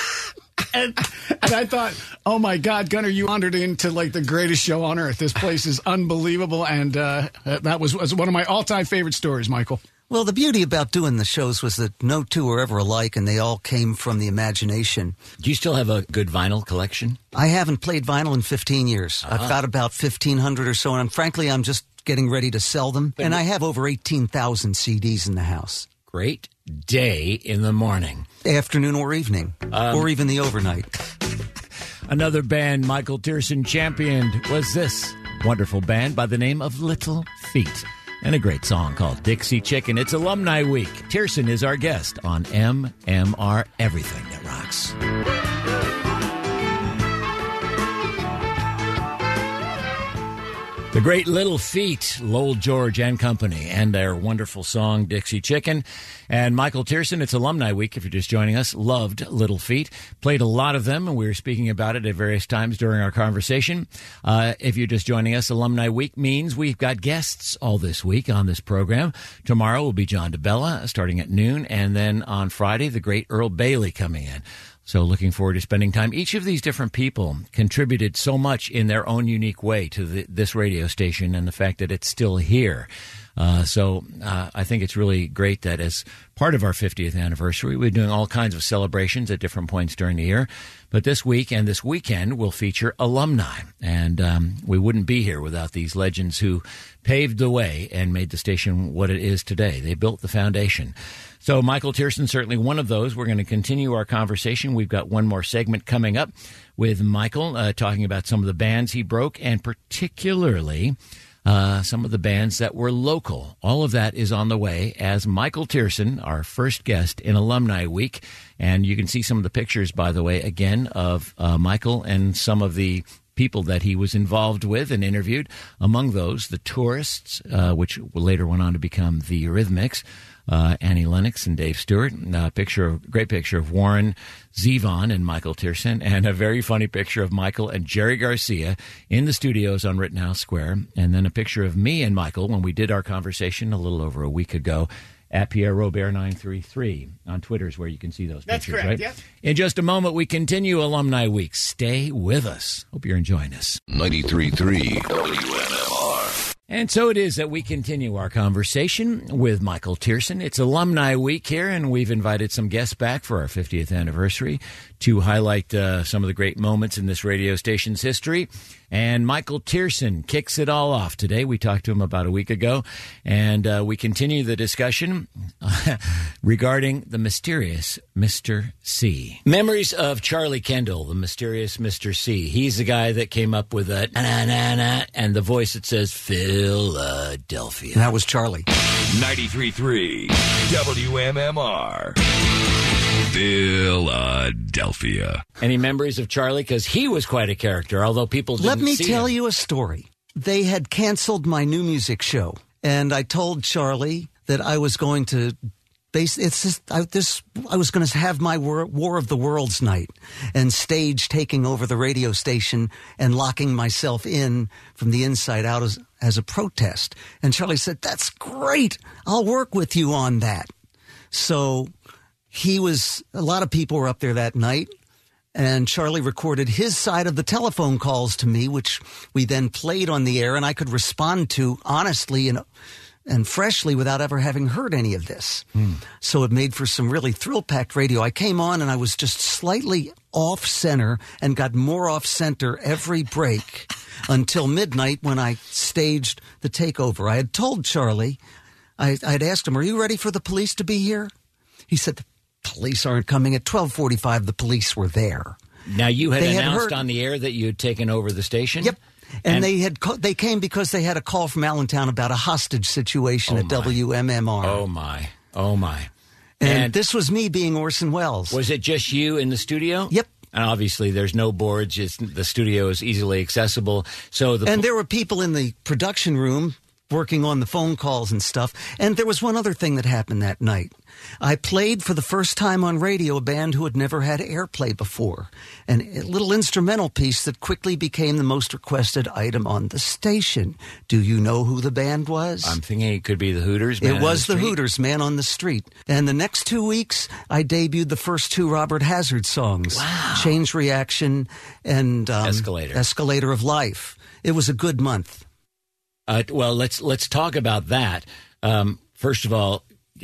And, and I thought, oh, my God, Gunnar, you wandered into, like, the greatest show on earth. This place is unbelievable, and uh, that was, was one of my all-time favorite stories, Michael. Well, the beauty about doing the shows was that no two were ever alike, and they all came from the imagination. Do you still have a good vinyl collection? I haven't played vinyl in fifteen years. Uh-huh. I've got about fifteen hundred or so, and frankly, I'm just getting ready to sell them. And I have over eighteen thousand C Ds in the house. Great day in the morning. Afternoon or evening, um, or even the overnight. Another band Michael Tierson championed was this wonderful band by the name of Little Feat, and a great song called Dixie Chicken. It's Alumni Week. Tierson is our guest on M M R, everything that rocks. The great Little Feat, Lowell George and Company, and their wonderful song, Dixie Chicken. And Michael Tierson, it's Alumni Week, if you're just joining us, loved Little Feat. Played a lot of them, and we were speaking about it at various times during our conversation. Uh, if you're just joining us, Alumni Week means we've got guests all this week on this program. Tomorrow will be John DeBella, starting at noon, and then on Friday, the great Earl Bailey coming in. So looking forward to spending time. Each of these different people contributed so much in their own unique way to the, this radio station and the fact that it's still here. Uh, so uh, I think it's really great that as part of our fiftieth anniversary, we're doing all kinds of celebrations at different points during the year. But this week and this weekend will feature alumni. And um, we wouldn't be here without these legends who paved the way and made the station what it is today. They built the foundation. So Michael Tierson, certainly one of those. We're going to continue our conversation. We've got one more segment coming up with Michael uh, talking about some of the bands he broke, and particularly uh, some of the bands that were local. All of that is on the way as Michael Tierson, our first guest in Alumni Week. And you can see some of the pictures, by the way, again, of uh, Michael and some of the people that he was involved with and interviewed. Among those, the Tourists, uh, which later went on to become the Eurythmics, uh, Annie Lennox and Dave Stewart. A picture, of, great picture of Warren Zevon and Michael Tierson, and a very funny picture of Michael and Jerry Garcia in the studios on Rittenhouse Square. And then a picture of me and Michael when we did our conversation a little over a week ago at Pierre Robert nine three three on Twitter is where you can see those That's pictures, correct, right? yep. In just a moment, we continue Alumni Week. Stay with us. Hope you're enjoying us. ninety-three point three W M M R. And so it is that we continue our conversation with Michael Tierson. It's Alumni Week here, and we've invited some guests back for our fiftieth anniversary to highlight uh, some of the great moments in this radio station's history. And Michael Tierson kicks it all off today. We talked to him about a week ago, and uh, we continue the discussion regarding the mysterious Mister C. Memories of Charlie Kendall, the mysterious Mister C. He's the guy that came up with a na-na-na-na and the voice that says Philadelphia. And that was Charlie. ninety-three point three W M M R. Philadelphia. Any memories of Charlie? Because he was quite a character, although people didn't Let me see tell him. you a story. They had canceled my new music show, and I told Charlie that I was going to base it's just I, this I was going to have my War, War of the Worlds night and stage taking over the radio station and locking myself in from the inside out as, as a protest. And Charlie said, "That's great. I'll work with you on that." So he was, a lot of people were up there that night, and Charlie recorded his side of the telephone calls to me, which we then played on the air, and I could respond to honestly and and freshly without ever having heard any of this. Hmm. So it made for some really thrill-packed radio. I came on and I was just slightly off-center and got more off-center every break until midnight when I staged the takeover. I had told Charlie, I had asked him, "Are you ready for the police to be here?" He said, "The police aren't coming." At twelve forty-five, the police were there. Now, you had They had announced heard- on the air that you had taken over the station? Yep. And, And- they had co- they came because they had a call from Allentown about a hostage situation Oh, at my. W M M R. Oh, my. Oh, my. and, and- this was me being Orson Welles. Was it just you in the studio? Yep. And obviously, there's no boards. It's, the studio is easily accessible. So the And there were people in the production room working on the phone calls and stuff. And there was one other thing that happened that night. I played for the first time on radio a band who had never had airplay before. And a little instrumental piece that quickly became the most requested item on the station. Do you know who the band was? I'm thinking it could be the Hooters. Man It on was the, Street. Hooters, Man on the Street. And the next two weeks, I debuted the first two Robert Hazard songs. Wow. Change Reaction and um, Escalator. Escalator of Life. It was a good month. Uh, well, let's let's talk about that. Um, first of all,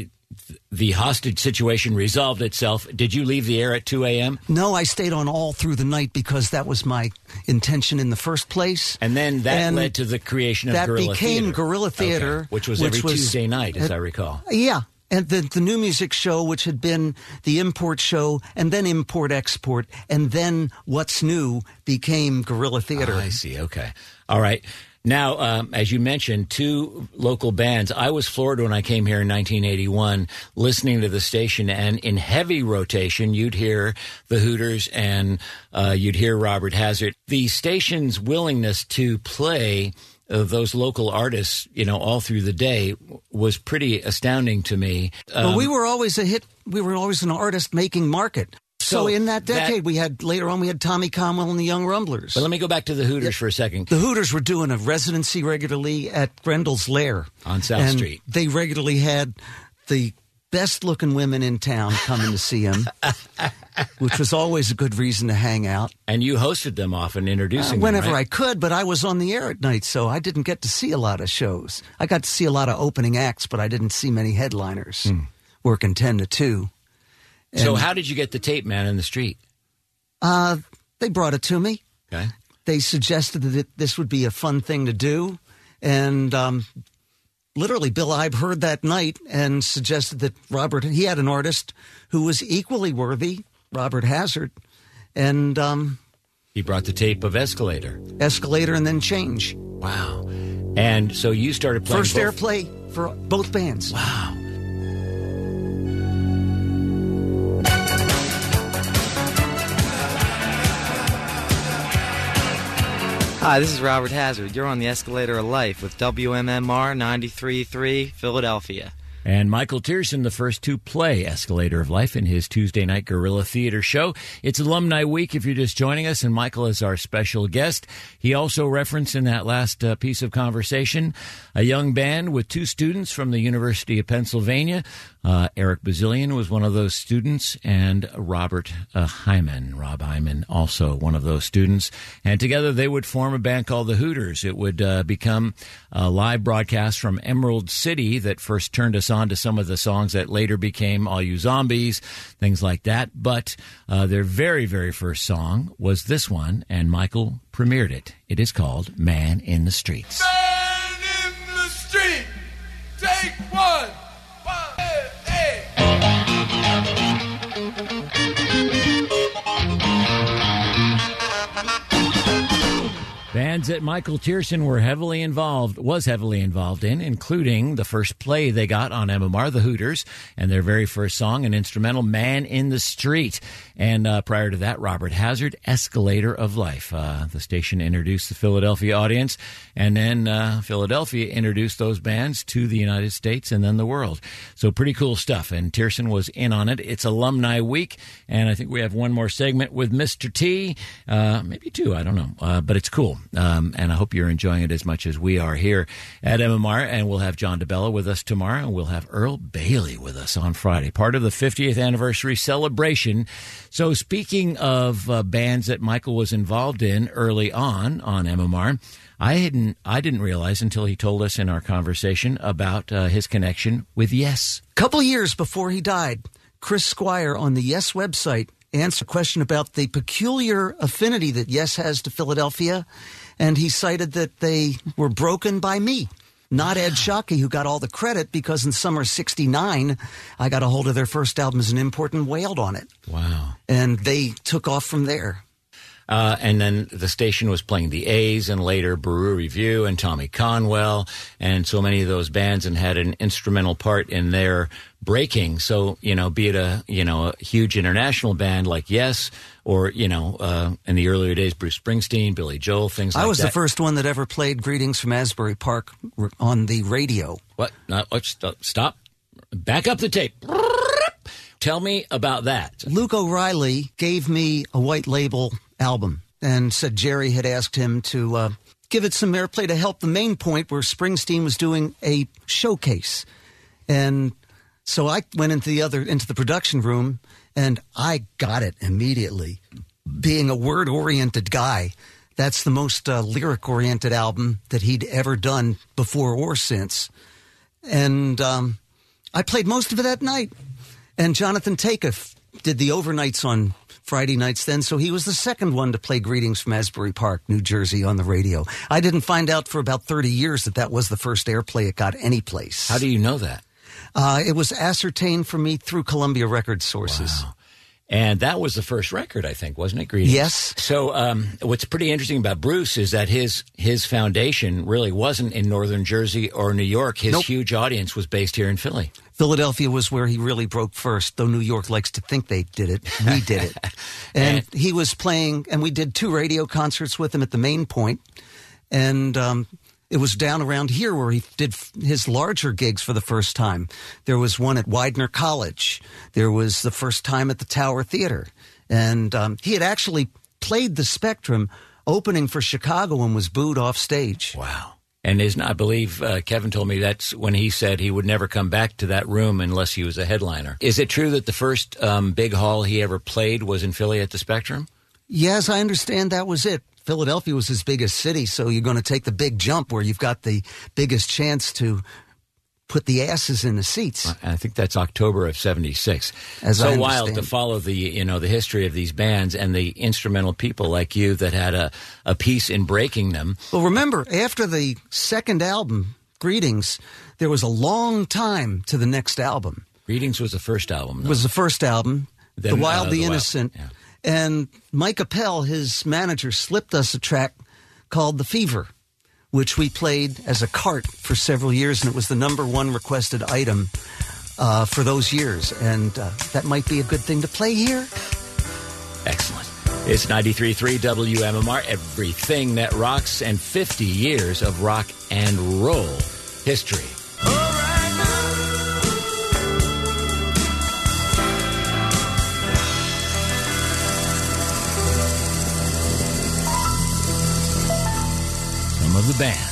the hostage situation resolved itself. Did you leave the air at two a.m.? No, I stayed on all through the night because that was my intention in the first place. And then that And led to the creation of that Guerrilla became Theater. Guerrilla Theater, Okay. Which was every Tuesday night, as I recall. Yeah. And the, the new music show, which had been the import show, and then import export, and then What's New became Guerrilla Theater. I see. Okay. All right. Now, um, as you mentioned, two local bands. I was floored when I came here in nineteen eighty-one, listening to the station, and in heavy rotation, you'd hear the Hooters and uh, you'd hear Robert Hazard. The station's willingness to play uh, those local artists, you know, all through the day was pretty astounding to me. Um, But we were always a hit. We were always an artist-making market. So, So in that decade, that- we had, later on, we had Tommy Conwell and the Young Rumblers. But let me go back to the Hooters for a second. The Hooters were doing a residency regularly at Grendel's Lair. On South and Street. They regularly had the best-looking women in town coming to see him, which was always a good reason to hang out. And you hosted them often, introducing Uh, whenever them, right? I could, but I was on the air at night, so I didn't get to see a lot of shows. I got to see a lot of opening acts, but I didn't see many headliners working ten to two. So And, how did you get the tape, Man in the Street? Uh, they brought it to me. Okay. They suggested that this would be a fun thing to do, and um, literally Bill Ibe heard that night and suggested that Robert, he had an artist who was equally worthy, Robert Hazard, and um, He brought the tape of Escalator. Escalator and then Change. Wow. And so you started playing First both. airplay for both bands. Wow. Hi, this is Robert Hazard. You're on the Escalator of Life with W M M R ninety-three point three Philadelphia. And Michael Tierson, the first to play Escalator of Life in his Tuesday night Guerrilla Theater show. It's Alumni Week if you're just joining us, and Michael is our special guest. He also referenced in that last uh, piece of conversation a young band with two students from the University of Pennsylvania. Uh, Eric Bazillion was one of those students, and Robert uh, Hyman, Rob Hyman, also one of those students. And together they would form a band called the Hooters. It would uh, become a live broadcast from Emerald City that first turned us on to some of the songs that later became All You Zombies, things like that. But uh, their very, very first song was this one, and Michael premiered it. It is called Man in the Streets. Man in the street, take one. One, hey, hey. Bands that Michael Tierson were heavily involved, was heavily involved in, including the first play they got on M M R, the Hooters, and their very first song, an instrumental, Man in the Street. And uh, prior to that, Robert Hazard, Escalator of Life. Uh, the station introduced the Philadelphia audience, and then uh, Philadelphia introduced those bands to the United States and then the world. So pretty cool stuff, and Tierson was in on it. It's Alumni Week, and I think we have one more segment with Mister T, uh, maybe two, I don't know, uh, but it's cool. Um, and I hope you're enjoying it as much as we are here at M M R. And we'll have John DeBella with us tomorrow, and we'll have Earl Bailey with us on Friday, part of the fiftieth anniversary celebration. So speaking of uh, bands that Michael was involved in early on on M M R, I hadn't I didn't realize until he told us in our conversation about uh, his connection with Yes. Couple years before he died, Chris Squire on the Yes website answered a question about the peculiar affinity that Yes has to Philadelphia, and he cited that they were broken by me, not Ed Shockey, who got all the credit, because in summer sixty-nine, I got a hold of their first album as an import and wailed on it. Wow. And they took off from there. Uh, and then the station was playing the A's and later Baru Review and Tommy Conwell and so many of those bands, and had an instrumental part in their breaking. So, you know, be it a, you know, a huge international band like Yes, or, you know, uh, in the earlier days, Bruce Springsteen, Billy Joel, things like that. I was the first one that ever played Greetings from Asbury Park on the radio. What? No, let's stop. Back up the tape. Tell me about that. Luke O'Reilly gave me a white label album and said Jerry had asked him to uh, give it some airplay to help the main point where Springsteen was doing a showcase. And so I went into the other into the production room, and I got it immediately. Being a word-oriented guy, that's the most uh, lyric-oriented album that he'd ever done before or since. And um, I played most of it that night. And Jonathan Takeoff did the overnights on Friday nights then, so he was the second one to play Greetings from Asbury Park, New Jersey, on the radio. I didn't find out for about thirty years that that was the first airplay it got any place. How do you know that? Uh, it was ascertained for me through Columbia Record sources. Wow. And that was the first record, I think, wasn't it? Greetings. Yes. So um, what's pretty interesting about Bruce is that his his foundation really wasn't in northern Jersey or New York. His Nope. huge audience was based here in Philly. Philadelphia was where he really broke first, though New York likes to think they did it. We did it. and, and he was playing, and we did two radio concerts with him at the Main Point. And um, it was down around here where he did f- his larger gigs for the first time. There was one at Widener College. There was the first time at the Tower Theater. And um, he had actually played the Spectrum opening for Chicago and was booed off stage. Wow. And isn't, I believe uh, Kevin told me that's when he said he would never come back to that room unless he was a headliner. Is it true that the first um, big hall he ever played was in Philly at the Spectrum? Yes, I understand that was it. Philadelphia was his biggest city, so you're going to take the big jump where you've got the biggest chance to put the asses in the seats. I think that's October of seventy-six. As so I wild understand. to follow the you know the history of these bands and the instrumental people like you that had a, a piece in breaking them. Well, remember, after the second album, Greetings, there was a long time to the next album. Greetings was the first album, though. Was the first album, Then, The Wild, uh, the, The Wild, Innocent. yeah. And Mike Appel, his manager, slipped us a track called The Fever, which we played as a cart for several years, and it was the number one requested item uh, for those years. And uh, that might be a good thing to play here. Excellent. It's ninety-three point three W M M R, everything that rocks, and fifty years of rock and roll history. Some of the bands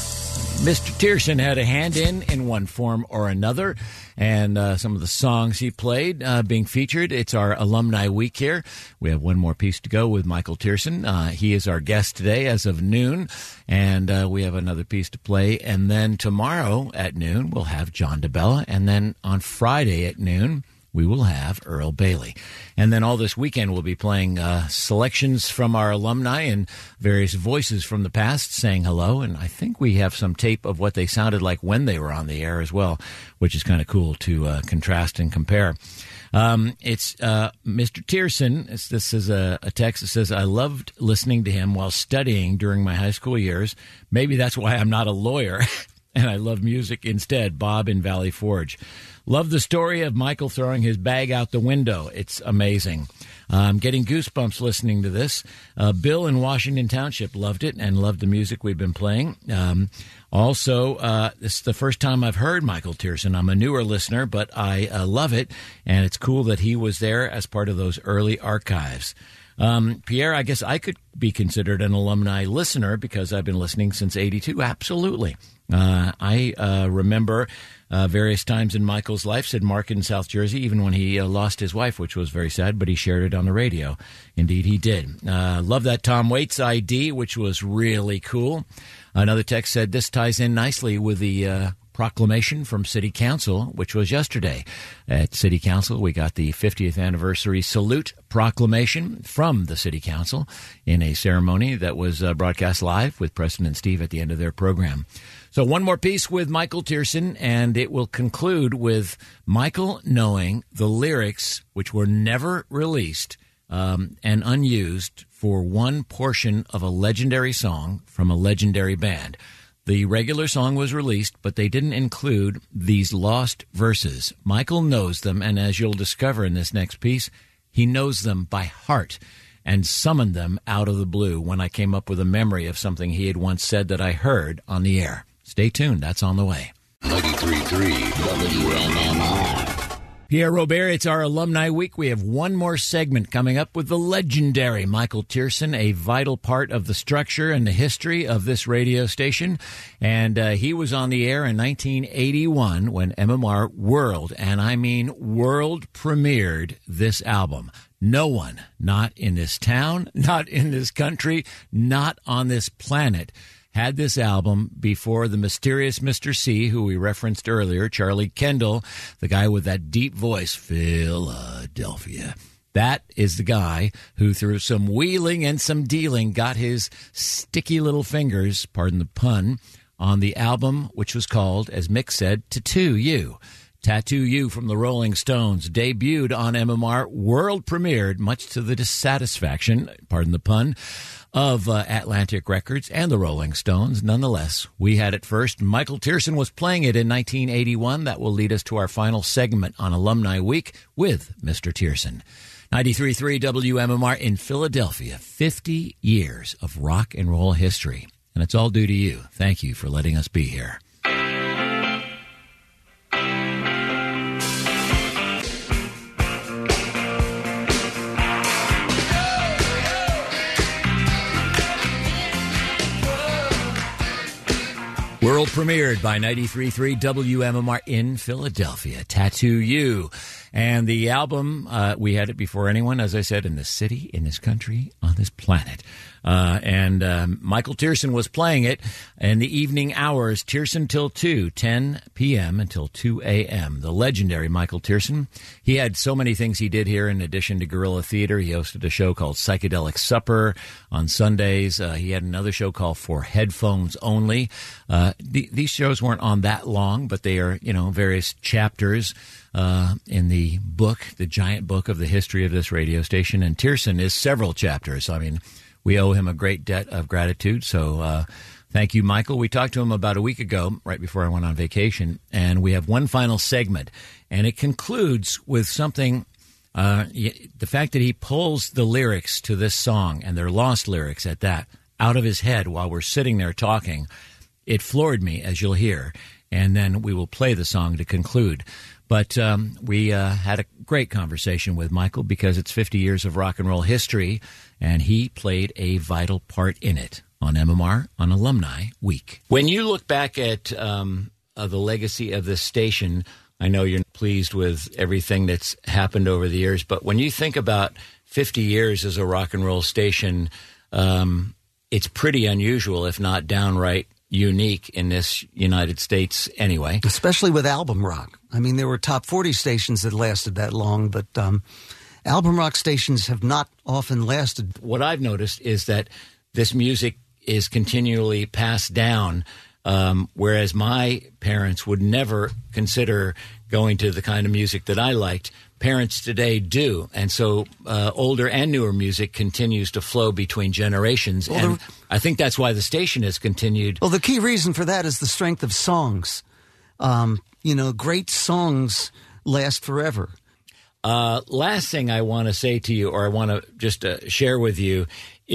Mister Tierson had a hand in in one form or another, and uh, some of the songs he played uh, being featured. It's our Alumni Week here. We have one more piece to go with Michael Tierson. Uh, he is our guest today as of noon, and uh, we have another piece to play. And then tomorrow at noon, we'll have John DeBella, and then on Friday at noon, we will have Earl Bailey. And then all this weekend we'll be playing uh, selections from our alumni and various voices from the past saying hello. And I think we have some tape of what they sounded like when they were on the air as well, which is kind of cool to uh, contrast and compare. Um, it's uh, Mister Tierson. It's, this is a, a text that says, I loved listening to him while studying during my high school years. Maybe that's why I'm not a lawyer. And I love music instead. Bob in Valley Forge. Love the story of Michael throwing his bag out the window. It's amazing. I'm getting goosebumps listening to this. Uh, Bill in Washington Township loved it and loved the music we've been playing. Um, also, uh, this is the first time I've heard Michael Tierson. I'm a newer listener, but I uh, love it. And it's cool that he was there as part of those early archives. Um, Pierre, I guess I could be considered an alumni listener because I've been listening since eighty-two. Absolutely. Uh, I uh, remember uh, various times in Michael's life, said Mark in South Jersey, even when he uh, lost his wife, which was very sad, but he shared it on the radio. Indeed, he did. Uh, love that Tom Waits I D, which was really cool. Another text said, this ties in nicely with the uh, proclamation from City Council, which was yesterday. At City Council, we got the fiftieth anniversary salute proclamation from the City Council in a ceremony that was uh, broadcast live with Preston and Steve at the end of their program. So one more piece with Michael Tierson, and it will conclude with Michael knowing the lyrics, which were never released um, and unused, for one portion of a legendary song from a legendary band. The regular song was released, but they didn't include these lost verses. Michael knows them, and as you'll discover in this next piece, he knows them by heart and summoned them out of the blue when I came up with a memory of something he had once said that I heard on the air. Stay tuned. That's on the way. ninety-three point three W M M R. Pierre Robert, it's our Alumni Week. We have one more segment coming up with the legendary Michael Tierson, a vital part of the structure and the history of this radio station. And uh, he was on the air in nineteen eighty-one when M M R world, and I mean world, premiered this album. No one, not in this town, not in this country, not on this planet, had this album before the mysterious Mister C, who we referenced earlier, Charlie Kendall, the guy with that deep voice, Philadelphia. That is the guy who, through some wheeling and some dealing, got his sticky little fingers, pardon the pun, on the album, which was called, as Mick said, Tattoo You. Tattoo You from the Rolling Stones debuted on M M R, world premiered, much to the dissatisfaction, pardon the pun, of uh, Atlantic Records and the Rolling Stones. Nonetheless, we had it first. Michael Tierson was playing it in nineteen eighty-one. That will lead us to our final segment on Alumni Week with Mister Tierson. ninety-three point three W M M R in Philadelphia, fifty years of rock and roll history. And it's all due to you. Thank you for letting us be here. World premiered by ninety-three point three W M M R in Philadelphia, Tattoo You. And the album, uh, we had it before anyone, as I said, in this city, in this country, on this planet. Uh, and um, Michael Tierson was playing it in the evening hours, Tierson till two, ten p.m. until two a.m. The legendary Michael Tierson. He had so many things he did here in addition to Guerrilla Theater. He hosted a show called Psychedelic Supper on Sundays. Uh, he had another show called For Headphones Only. Uh, the, these shows weren't on that long, but they are, you know, various chapters uh, in the book, the giant book of the history of this radio station. And Tierson is several chapters. I mean, we owe him a great debt of gratitude. So uh, thank you, Michael. We talked to him about a week ago, right before I went on vacation, and we have one final segment. And it concludes with something, uh, the fact that he pulls the lyrics to this song, and they're lost lyrics at that, out of his head while we're sitting there talking. It floored me, as you'll hear. And then we will play the song to conclude. But um, we uh, had a great conversation with Michael because it's fifty years of rock and roll history, and he played a vital part in it on M M R on Alumni Week. When you look back at um, uh, the legacy of this station, I know you're pleased with everything that's happened over the years, but when you think about fifty years as a rock and roll station, um, it's pretty unusual, if not downright unique in this United States anyway. Especially with album rock. I mean, there were top forty stations that lasted that long, but um, album rock stations have not often lasted. What I've noticed is that this music is continually passed down, um, whereas my parents would never consider going to the kind of music that I liked. Parents today do, and so uh, older and newer music continues to flow between generations, well, and the, I think that's why the station has continued. Well, the key reason for that is the strength of songs. Um, you know, great songs last forever. Uh, last thing I want to say to you, or I want to just uh, share with you,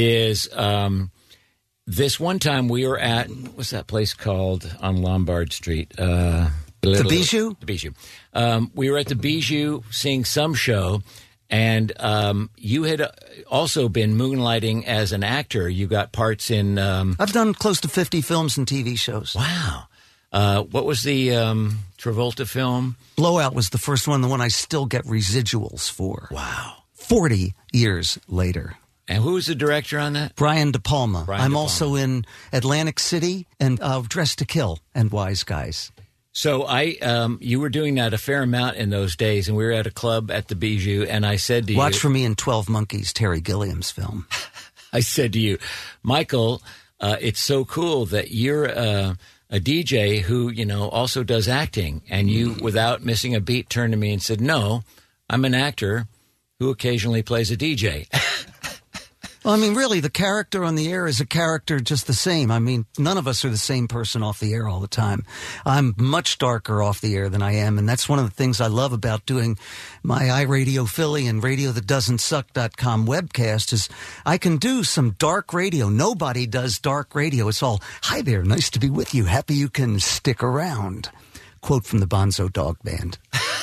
is um, this one time we were at, what's that place called on Lombard Street? Uh, The Bijou? The Bijou. Um, we were at the Bijou seeing some show, and um, you had also been moonlighting as an actor. You got parts in... Um, I've done close to fifty films and T V shows. Wow. Uh, what was the um, Travolta film? Blowout was the first one, the one I still get residuals for. Wow. forty years later. And who was the director on that? Brian De Palma. Brian I'm De Palma. also in Atlantic City and uh, Dress to Kill and Wise Guys. So I, um, you were doing that a fair amount in those days, and we were at a club at the Bijou, and I said to you... Watch for me in twelve Monkeys, Terry Gilliam's film. I said to you, Michael, uh, it's so cool that you're uh, a D J who, you know, also does acting, and you, without missing a beat, turned to me and said, no, I'm an actor who occasionally plays a D J. Well, I mean, really, the character on the air is a character just the same. I mean, none of us are the same person off the air all the time. I'm much darker off the air than I am, and that's one of the things I love about doing my iRadio Philly and radio that doesn't suck dot com webcast is I can do some dark radio. Nobody does dark radio. It's all, hi there, nice to be with you. Happy you can stick around. Quote from the Bonzo Dog Band.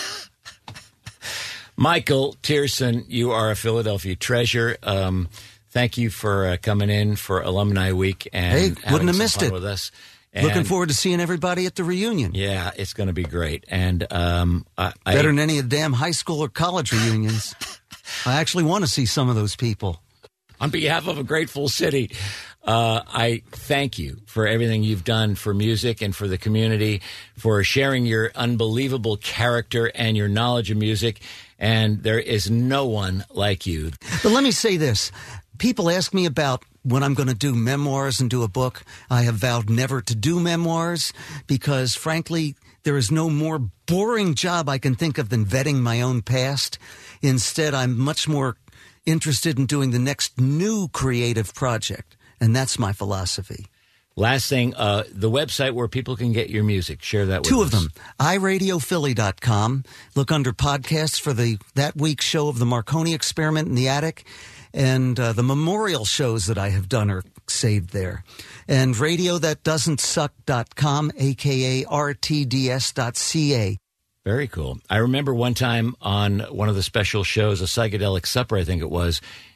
Michael Tierson, you are a Philadelphia treasure. Um, thank you for uh, coming in for Alumni Week and hey, having wouldn't have some missed fun it. with us. And looking forward to seeing everybody at the reunion. Yeah, it's going to be great. And um, I, better I, than any of the damn high school or college reunions. I actually want to see some of those people. On behalf of a grateful city, uh, I thank you for everything you've done for music and for the community, for sharing your unbelievable character and your knowledge of music. And there is no one like you. But let me say this. People ask me about when I'm going to do memoirs and do a book. I have vowed never to do memoirs because, frankly, there is no more boring job I can think of than vetting my own past. Instead, I'm much more interested in doing the next new creative project, and that's my philosophy. Last thing, uh, the website where people can get your music. Share that with Two us. of them, i radio philly dot com. Look under podcasts for the that week's show of the Marconi Experiment in the Attic. And uh, the memorial shows that I have done are saved there. And radio that doesn't suck dot com, a k a r t d s dot c a. Very cool. I remember one time on one of the special shows, a psychedelic supper, I think it was,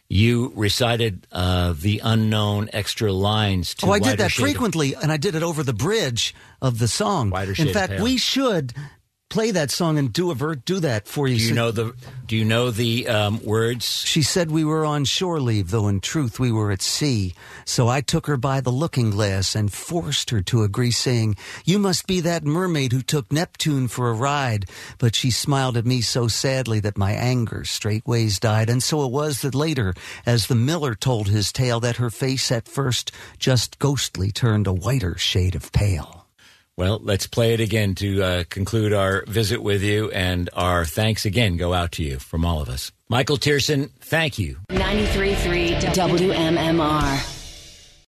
you recited uh, the unknown extra lines to Oh, I Wider did that Shade of- frequently, and I did it over the bridge of the song. Wider Shade In of fact, Pale. we should play that song and do a ver- do that for you. Do you So- know the Do you know the um, words? She said we were on shore leave, though in truth we were at sea. So I took her by the looking glass and forced her to agree, saying, "You must be that mermaid who took Neptune for a ride." But she smiled at me so sadly that my anger straightways died. And so it was that later, as the miller told his tale, that her face at first just ghostly turned a whiter shade of pale. Well, let's play it again to uh, conclude our visit with you, and our thanks again go out to you from all of us. Michael Tierson, thank you. ninety-three point three W M M R.